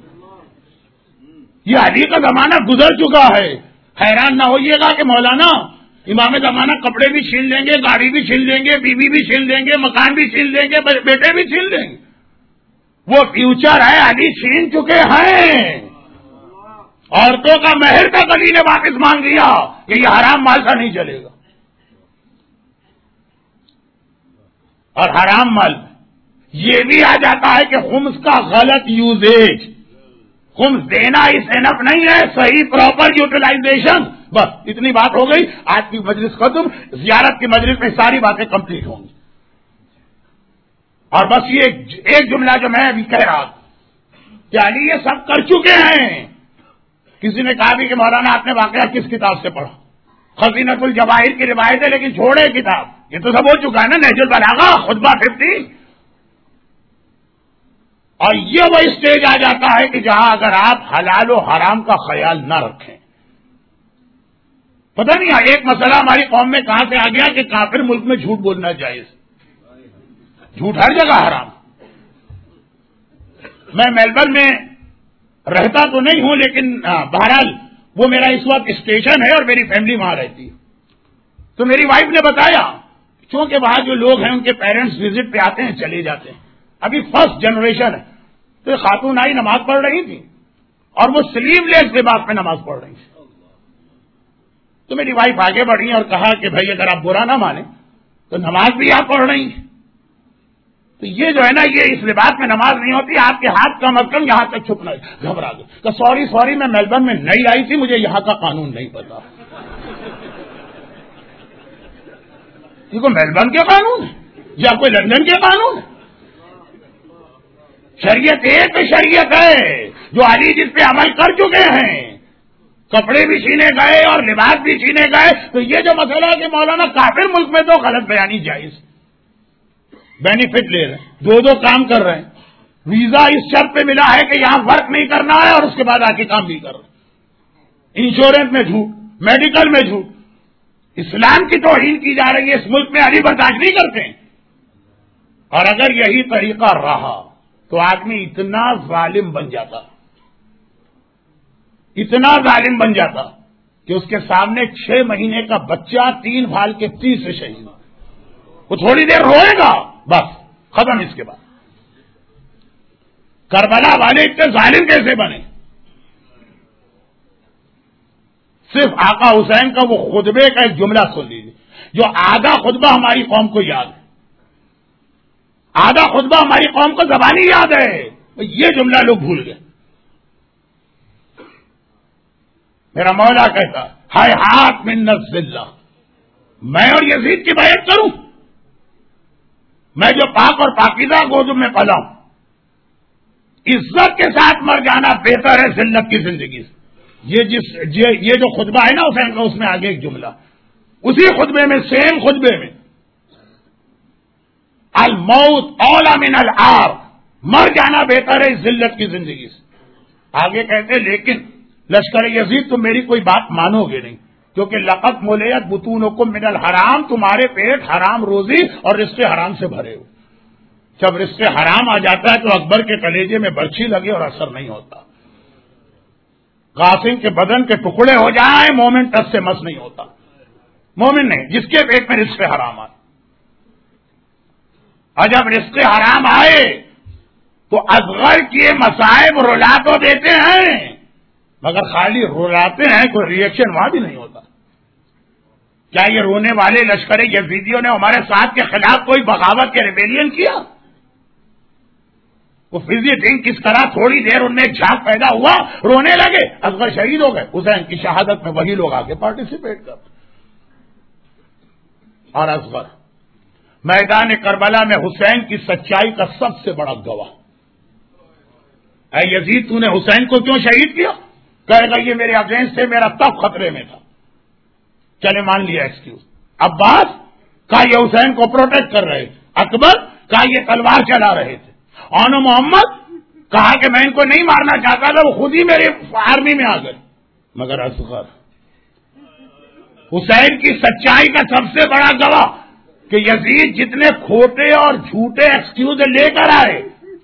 یہ علی کا زمانہ گزر چکا ہے. حیران نہ ہوئیے گا کہ مولانا امام زمانہ کپڑے بھی چھین لیں گے، گاڑی بھی چھین لیں گے، بیوی بھی چھین لیں گے، مکان بھی چھین لیں گے، بیٹے بھی چھین لیں گے. وہ فیوچر ہے، علی چھین چکے ہیں. عورتوں کا مہر تک علی نے واپس مانگ لیا کہ یہ حرام مال کا نہیں چلے گا. اور حرام مال یہ بھی آ جاتا ہے کہ خمس کا غلط یوزیج. خمس دینا اس انف نہیں ہے، صحیح پراپر یوٹیلائزیشن. بس اتنی بات ہو گئی. آج کی مجلس ختم، زیارت کی مجلس میں ساری باتیں کمپلیٹ ہوں گی. اور بس یہ ایک جملہ جو میں ابھی کہہ رہا کہ علی یہ سب کر چکے ہیں. کسی نے کہا بھی کہ مولانا آپ نے واقعہ کس کتاب سے پڑھا؟ خزینۃ الجواہر کی روایت ہے، لیکن چھوڑے کتاب. یہ تو سب ہو چکا ہے نا، نہج البلاغہ، خطبہ ففٹی. اور یہ وہ اسٹیج آ جاتا ہے کہ جہاں اگر آپ حلال و حرام کا خیال نہ رکھیں. پتہ نہیں ایک مسئلہ ہماری قوم میں کہاں سے آ گیا کہ کافر ملک میں جھوٹ بولنا جائز. جھوٹ ہر جگہ حرام. میں میلبرن میں رہتا تو نہیں ہوں، لیکن بہرحال وہ میرا اس وقت اسٹیشن ہے اور میری فیملی وہاں رہتی ہے. تو میری وائف نے بتایا چونکہ وہاں جو لوگ ہیں ان کے پیرنٹس وزٹ پہ آتے ہیں چلے جاتے ہیں. ابھی فرسٹ جنریشن ہے. تو یہ خاتون آئی نماز پڑھ رہی تھی اور وہ سلیو لیس لباس میں نماز پڑھ رہی تھی. تو میری وائف آگے بڑھی اور کہا کہ بھائی اگر آپ برا نہ مانیں تو نماز بھی آپ پڑھ رہی ہیں. تو یہ جو ہے نا، یہ اس لباس میں نماز نہیں ہوتی. آپ کے ہاتھ کم از کم یہاں تک چھپنا ہے. گھبرا گئے کہ سوری سوری میں میلبرن میں نہیں آئی تھی، مجھے یہاں کا قانون نہیں پتا. یہ کوئی میلبرن کے قانون ہے یا کوئی لندن کے قانون ہے؟ شریعت ایک شریعت ہے جو علی جس پہ عمل کر چکے ہیں. کپڑے بھی چھینے گئے اور لباس بھی چھینے گئے. تو یہ جو مسئلہ ہے کہ مولانا کافر ملک میں تو غلط بیانی جائز، بینیفٹ لے رہے ہیں، دو دو کام کر رہے ہیں. ویزا اس شرط پہ ملا ہے کہ یہاں ورک نہیں کرنا ہے اور اس کے بعد آ کے کام بھی کر رہے ہیں. انشورنس میں جھوٹ، میڈیکل میں جھوٹ. اسلام کی توہین کی جا رہی ہے. اس ملک میں علی برداشت نہیں کرتے. اور اگر یہی طریقہ رہا تو آدمی اتنا ظالم بن جاتا، اتنا ظالم بن جاتا کہ اس کے سامنے چھ مہینے کا بچہ تین بھال کے تیس سے شہید. وہ تھوڑی دیر روئے گا، بس ختم. اس کے بعد کربلا والے اتنے ظالم کیسے بنے؟ صرف آقا حسین کا وہ خطبے کا ایک جملہ سن لیجیے، جو آدھا خطبہ ہماری قوم کو یاد ہے. آدھا خطبہ ہماری قوم کو زبانی یاد ہے، یہ جملہ لوگ بھول گئے. میرا مولا کہتا ہائے ہاتھ من نفس اللہ، میں اور یزید کی بیعت کروں؟ میں جو پاک اور پاکیزہ گودم میں پلا ہوں، عزت کے ساتھ مر جانا بہتر ہے ذلت کی زندگی سے. یہ جس یہ جو خطبہ ہے نا حسین کا، اس میں آگے ایک جملہ اسی خطبے میں، سیم خطبے میں، الموت اولا من العار، مر جانا بہتر ہے اس ذلت کی زندگی سے. آگے کہتے لیکن لشکر یزید تم میری کوئی بات مانو گے نہیں، کیونکہ لقد ملیت بطونکم من الحرام، تمہارے پیٹ حرام روزی اور رزق حرام سے بھرے ہو. جب رزق حرام آ جاتا ہے تو اکبر کے کلیجے میں برچھی لگے اور اثر نہیں ہوتا. قاسم کے بدن کے ٹکڑے ہو جائیں، مومن ٹس سے مس نہیں ہوتا. مومن نہیں جس کے پیٹ میں رزق حرام آئے. اور جب رزق حرام آئے تو اصغر کیے مصائب رلا تو دیتے ہیں، مگر خالی رلاتے ہیں، کوئی ریئیکشن وہاں بھی نہیں ہوتا. کیا یہ رونے والے لشکر یزیدیوں نے ہمارے ساتھ کے خلاف کوئی بغاوت کے ریبیلین کیا؟ وہ فزیٹنگ کس طرح تھوڑی دیر ان میں ایک جھاگ پیدا ہوا، رونے لگے، اصغر شہید ہو گئے. حسین کی شہادت میں وہی لوگ آگے پارٹیسپیٹ کرتے. اور اصغر میدان کربلا میں حسین کی سچائی کا سب سے بڑا گواہ. اے یزید تو نے حسین کو کیوں شہید کیا؟ کہے گا یہ میرے اگینسٹ تھے، میرا تب خطرے میں تھا. چلے مان لیا ایکسکیوز. عباس کہا یہ حسین کو پروٹیکٹ کر رہے تھے. اکبر کہا یہ تلوار چلا رہے تھے. اون محمد کہا کہ میں ان کو نہیں مارنا چاہتا تھا، وہ خود ہی میرے آرمی میں آ گئے. مگر اصغر حسین کی سچائی کا سب سے بڑا گواہ کہ یزید جتنے کھوٹے اور جھوٹے ایکسکیوز لے کر آئے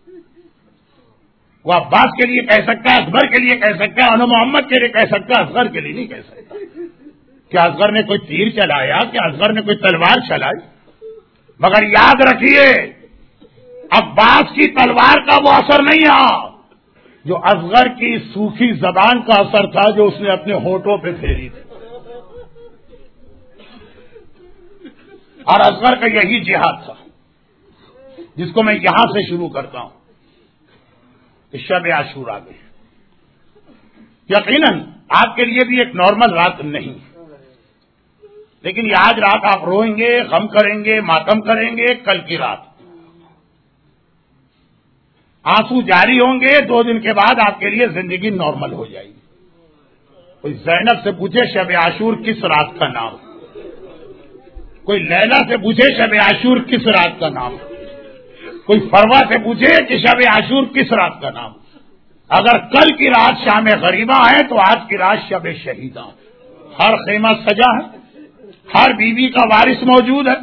وہ عباس کے لیے کہہ سکتا ہے، اکبر کے لیے کہہ سکتا ہے، انو محمد کے لیے کہہ سکتا ہے، اصغر کے لیے نہیں کہہ سکتا۔ کیا اصغر نے کوئی تیر چلایا؟ کیا اصغر نے کوئی تلوار چلائی؟ مگر یاد رکھیے عباس کی تلوار کا وہ اثر نہیں رہا جو اصغر کی سوکھی زبان کا اثر تھا جو اس نے اپنے ہونٹوں پہ پھیری تھی۔ اور اصغر کا یہی جہاد تھا جس کو میں یہاں سے شروع کرتا ہوں کہ شب عاشورا میں یقیناً آپ کے لیے بھی ایک نارمل رات نہیں، لیکن یہ آج رات آپ روئیں گے، غم کریں گے، ماتم کریں گے، کل کی رات آنسو جاری ہوں گے، دو دن کے بعد آپ کے لیے زندگی نارمل ہو جائے گی۔ کوئی زینب سے پوچھے شب عاشور کس رات کا نام، کوئی لیلا سے پوچھے شب عاشور کس رات کا نام، کوئی فروا سے پوچھے کہ شب عاشور کس رات کا نام۔ اگر کل کی رات شام غریبہ ہے تو آج کی رات شب شہیدہ۔ ہر خیمہ سجا ہے، ہر بیوی کا وارث موجود ہے،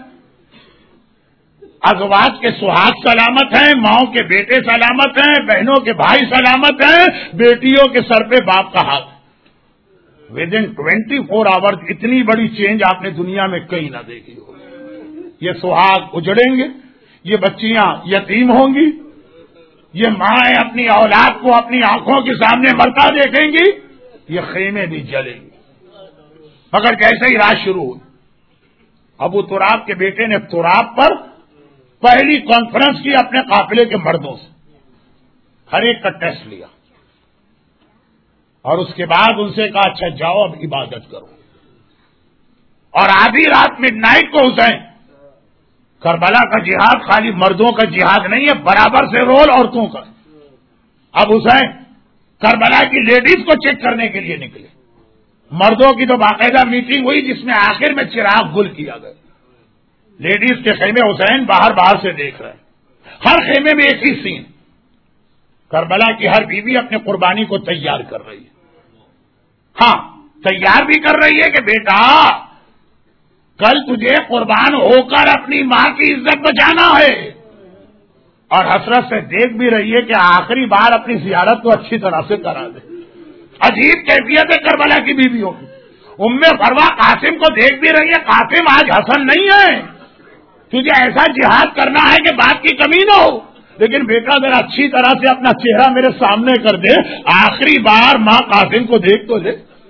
ازواج کے سہاگ سلامت ہیں، ماؤں کے بیٹے سلامت ہیں، بہنوں کے بھائی سلامت ہیں، بیٹیوں کے سر پہ باپ کا ہاتھ۔ Within twenty four hour اتنی بڑی چینج آپ نے دنیا میں کہیں نہ دیکھی ہو۔ یہ سہاگ اجڑیں گے، یہ بچیاں یتیم ہوں گی، یہ مائیں اپنی اولاد کو اپنی آنکھوں کے سامنے مرتا دیکھیں گی، یہ خیمے بھی جلیں گے۔ مگر جیسے ہی رات شروع ہوئی، ابو تراب کے بیٹے نے تراب پر پہلی کانفرنس کی اپنے قافلے کے مردوں سے، ہر ایک کا ٹیسٹ لیا اور اس کے بعد ان سے کہا اچھا جاؤ اب عبادت کرو۔ اور آدھی رات مڈ نائٹ کو حسین، کربلا کا جہاد خالی مردوں کا جہاد نہیں ہے، برابر سے رول عورتوں کا۔ اب حسین کربلا کی لیڈیز کو چیک کرنے کے لیے نکلے، مردوں کی تو باقاعدہ میٹنگ ہوئی جس میں آخر میں چراغ گل کیا گیا۔ لیڈیز کے خیمے حسین باہر باہر سے دیکھ رہے ہیں، ہر خیمے میں ایک ہی سین، کربلا کی ہر بیوی اپنے قربانی کو تیار کر رہی ہے۔ ہاں تیار بھی کر رہی ہے کہ بیٹا کل تجھے قربان ہو کر اپنی ماں کی عزت بچانا ہے، اور حسرت سے دیکھ بھی رہی ہے کہ آخری بار اپنی زیارت کو اچھی طرح سے کرا دے۔ عجیب کیفیت ہے کربلا کی بیویوں کی۔ ام فروا قاسم کو دیکھ بھی رہی ہے، قاسم آج حسن نہیں ہے، تجھے ایسا جہاد کرنا ہے کہ بات کی کمی نہ ہو، لیکن بیٹا ذرا اچھی طرح سے اپنا چہرہ میرے سامنے کر دے، آخری بار ماں قاسم کو دیکھ تو لے۔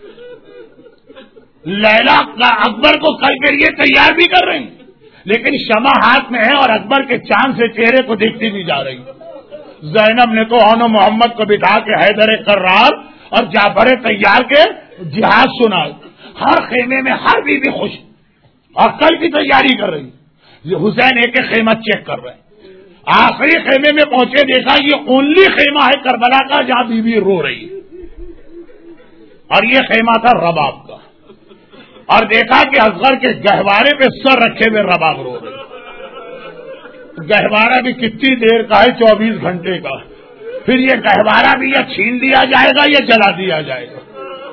لیلا اکبر کو کل کے لیے تیار بھی کر رہی، لیکن شمع ہاتھ میں ہے اور اکبر کے چاند سے چہرے کو دیکھتی بھی جا رہی۔ زینب نے تو انو محمد کو بٹھا کے حیدر کرار اور جعفر تیار کے جہاد سنا۔ ہر خیمے میں ہر بیوی خوش اور کل کی تیاری کر رہی۔ یہ حسین ایک ایک خیمہ چیک کر رہے ہیں۔ آخری خیمے میں پہنچے، دیکھا یہ اونلی خیمہ ہے کربلا کا جہاں بیوی رو رہی ہے، اور یہ خیمہ تھا رباب کا، اور دیکھا کہ اصغر کے گہوارے پہ سر رکھے ہوئے رباب رو رہی۔ گہوارہ بھی کتنی دیر کا ہے؟ چوبیس گھنٹے کا۔ پھر یہ گہوارہ بھی یا چھین لیا جائے گا یا جلا دیا جائے گا۔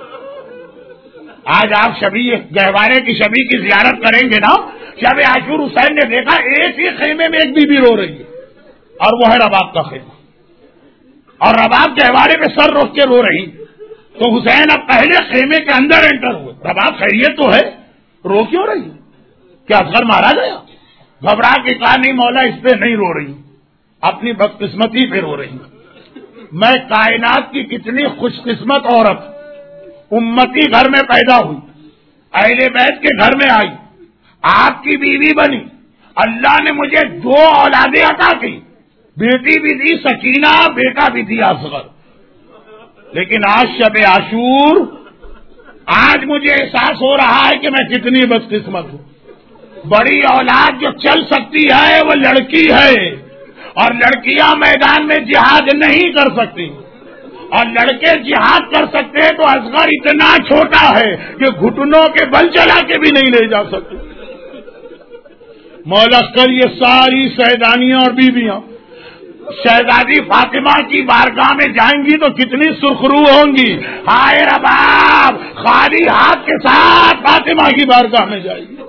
آج آپ شبی گہوارے کی شبی کی زیارت کریں گے نا، شب عاشور حسین نے دیکھا ایک ہی خیمے میں ایک بیوی رو رہی ہے، اور وہ ہے رباب کا خیمہ، اور رباب گہوارے پہ سر رکھ کے رو رہی۔ تو حسین اب پہلے خیمے کے اندر انٹر ہوئے، رباب خیریت تو ہے، رو کیوں رہی؟ کیا اصغر مارا گیا؟ گھبرا کے کہا نہیں مولا اس پہ نہیں رو رہی، اپنی بدقسمتی پہ رو رہی۔ میں کائنات کی کتنی خوش قسمت عورت، امتی گھر میں پیدا ہوئی، اہل بیت کے گھر میں آئی، آپ کی بیوی بنی، اللہ نے مجھے دو اولادیں عطا کی، بیٹی بھی دی سکینہ، بیٹا بھی دیا اصغر۔ لیکن آج شب عاشور، آج مجھے احساس ہو رہا ہے کہ میں کتنی بدقسمت ہوں۔ بڑی اولاد جو چل سکتی ہے وہ لڑکی ہے، اور لڑکیاں میدان میں جہاد نہیں کر سکتی، اور لڑکے جہاد کر سکتے ہیں تو اصغر اتنا چھوٹا ہے کہ گھٹنوں کے بل چلا کے بھی نہیں لے جا سکتے۔ مولا کر یہ ساری سیدانیاں اور بیویاں شہزادی فاطمہ کی بارگاہ میں جائیں گی تو کتنی سرخرو ہوں گی. ہائے رباب خالی ہاتھ کے ساتھ فاطمہ کی بارگاہ میں جائے گی.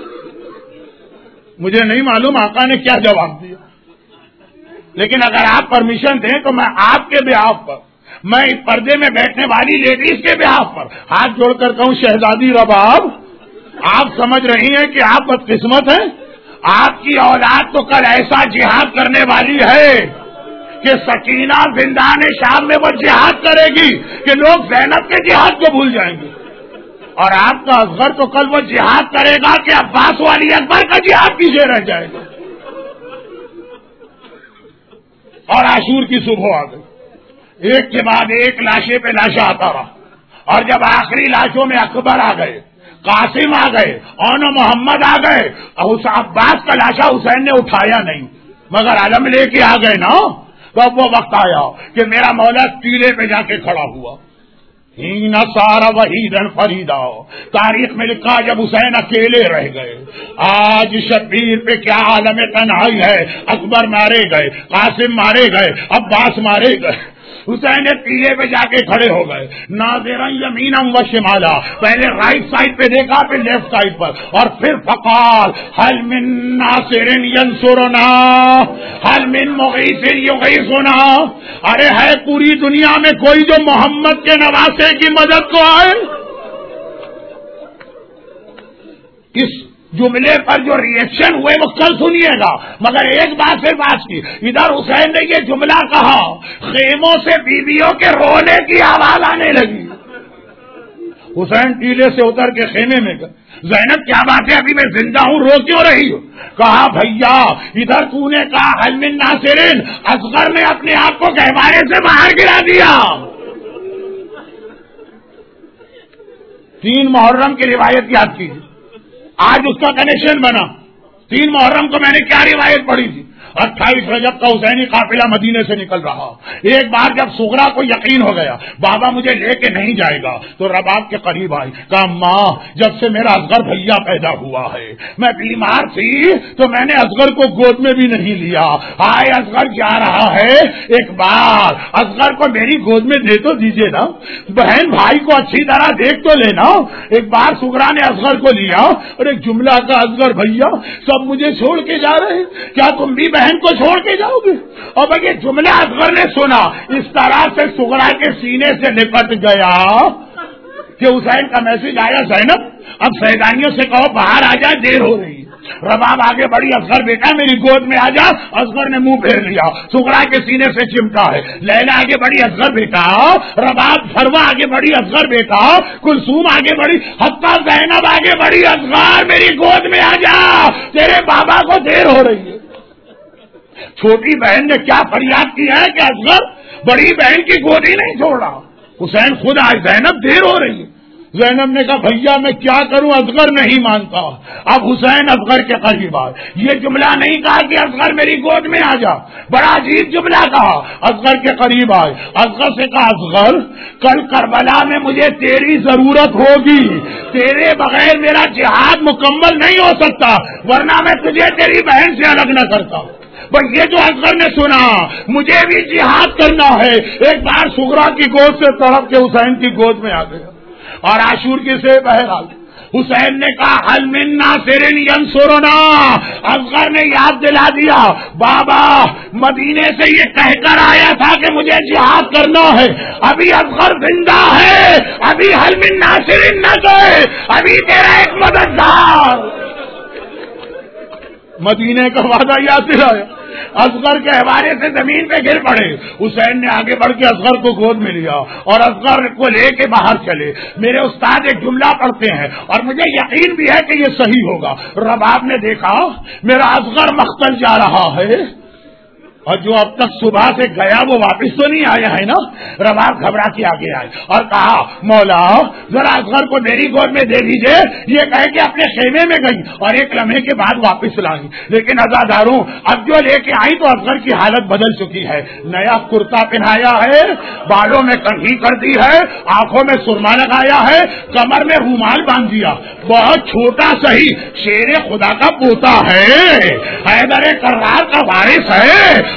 مجھے نہیں معلوم آقا نے کیا جواب دیا، لیکن اگر آپ پرمیشن دیں تو میں آپ کے بیاف پر، میں اس پردے میں بیٹھنے والی لیڈیز کے بیاف پر ہاتھ جوڑ کر کہوں شہزادی رباب آپ سمجھ رہی ہیں کہ آپ بدقسمت ہیں. آپ کی اولاد تو کل ایسا جہاد کرنے والی ہے کہ سکینہ زندان شام میں وہ جہاد کرے گی کہ لوگ زینب کے جہاد کو بھول جائیں گے، اور آپ کا اصغر تو کل وہ جہاد کرے گا کہ عباس والی اکبر کا جہاد پیچھے رہ جائے گا. اور عاشور کی صبح آ گئی، ایک کے بعد ایک لاشیں پہ لاشیں آتا رہا، اور جب آخری لاشوں میں اکبر آ گئے، قاسم آ گئے، اون محمد آ گئے، عباس کا لاشا حسین نے اٹھایا نہیں مگر علم لے کے آ گئے نا. تو اب وہ وقت آیا کہ میرا مولا ٹیلے پہ جا کے کھڑا ہوا. ہی نہ سارا وحیدن فریدا، تاریخ میں لکھا جب حسین اکیلے رہ گئے. آج شبیر پہ کیا عالم تنہائی ہے، اکبر مارے گئے، قاسم مارے گئے، عباس مارے گئے، حسین پیلے پہ جا کے کھڑے ہو گئے. ناظرا یمینم و شمالا، پہلے رائٹ سائڈ پہ دیکھا پھر لیفٹ سائڈ پر، اور پھر فقال هل من ناصر ینصرنا هل من مغیث یغیثنا، ارے ہے پوری دنیا میں کوئی جو محمد کے نواسے کی مدد کو آئے. اس جملے پر جو ریئیکشن ہوئے وہ کل سنیے گا، مگر ایک بات سے بات کی. ادھر حسین نے یہ جملہ کہا، خیموں سے بیویوں کے رونے کی آواز آنے لگی. حسین ٹیلے سے اتر کے خیمے میں گئے. زینب کیا بات ہے، ابھی میں زندہ ہوں، رو کیوں رہی ہوں؟ کہا بھیا ادھر تو نے کہا حل من ناصرین، اصغر نے اپنے آپ کو گہوارے سے باہر گرا دیا. تین محرم کی روایت یاد کیجیے، آج اس کا کنیکشن بنا. تین محرم کو میں نے کیا روایت پڑھی تھی؟ اٹھائیس رجب کا حسینی قافلہ مدینے سے نکل رہا. ایک بار جب سغرا کو یقین ہو گیا بابا مجھے لے کے نہیں جائے گا تو رباب کے قریب آئی، کہا ماں جب سے میرا اصغر بھیا پیدا ہوا ہے میں بیمار تھی تو میں نے اصغر کو گود میں بھی نہیں لیا. ہائے اصغر جا رہا ہے، ایک بار اصغر کو میری گود میں دے تو دیجیے نا، بہن بھائی کو اچھی طرح دیکھ تو لینا. ایک بار سغرا نے اصغر کو لیا اور ایک جملہ کا اصغر بھیا سب مجھے چھوڑ کے جا رہے ہیں، کیا تم بھی بہن کو چھوڑ کے جاؤ گے؟ اور بھائی یہ جملہ اصغر نے سنا، اس طرح سے سغرا کے سینے سے نپٹ گیا کہ حسین کا میسج آیا زینب اب سیدانیوں سے کہو باہر آ جائے، دیر ہو رہی. رباب آگے بڑی، اصغر بیٹا میری گود میں آ جا. اصغر نے منہ پھیر لیا، سغرا کے سینے سے چمٹا ہے. لیلا آگے بڑی، اصغر بیٹا. رباب فروا آگے بڑی، اصغر بیٹا. کلثوم آگے بڑی، حتی زینب آگے بڑی، اصغر میری گود میں آ جا، تیرے بابا کو دیر ہو رہی ہے. چھوٹی بہن نے کیا فریاد کی ہے کہ اصغر بڑی بہن کی گود ہی نہیں چھوڑ رہا. حسین خود آئے، زینب دیر ہو رہی ہے. زینب نے کہا بھیا میں کیا کروں، اصغر نہیں مانتا. اب حسین اصغر کے قریب آئے. یہ جملہ نہیں کہا کہ اصغر میری گود میں آ جا، بڑا عجیب جملہ کہا. اصغر کے قریب آئے، اصغر سے کہا اصغر کل کربلا میں مجھے تیری ضرورت ہوگی، تیرے بغیر میرا جہاد مکمل نہیں ہو سکتا، ورنہ میں تجھے تیری بہن سے الگ نہ کرتا. بس یہ جو اصغر نے سنا مجھے بھی جہاد کرنا ہے، ایک بار سغرا کی گود سے تڑپ کے حسین کی گود میں آ گیا. اور عاشور کی سے بہرحال حسین نے کہا حل من ناصر ینصرنا، اصغر نے یاد دلا دیا بابا مدینے سے یہ کہہ کر آیا تھا کہ مجھے جہاد کرنا ہے، ابھی اصغر زندہ ہے، ابھی حل من ناصر نہ کہے، ابھی تیرا ایک مددگار. مدینے کا وعدہ یاد دلایا. اصغر کے حوالے سے زمین پہ گر پڑے. حسین نے آگے بڑھ کے اصغر کو گود میں لیا اور اصغر کو لے کے باہر چلے. میرے استاد ایک جملہ پڑھتے ہیں اور مجھے یقین بھی ہے کہ یہ صحیح ہوگا. رباب نے دیکھا میرا اصغر مقتل جا رہا ہے اور جو اب تک صبح سے گیا وہ واپس تو نہیں آیا ہے نا. رباب گھبرا کے آگے آئے اور کہا مولا ذرا اصغر کو میری گود میں دے دیجئے. یہ کہہ کے اپنے خیمے میں گئی اور ایک لمحے کے بعد واپس لائی. لیکن عزاداروں اب جو لے کے آئی تو اصغر کی حالت بدل چکی ہے. نیا کرتا پہنایا ہے، بالوں میں کنگھی کر دی ہے، آنکھوں میں سرما لگایا ہے، کمر میں رومال باندھ دیا. بہت چھوٹا سہی شیر خدا کا پوتا ہے، حیدر کرار کا وارث ہے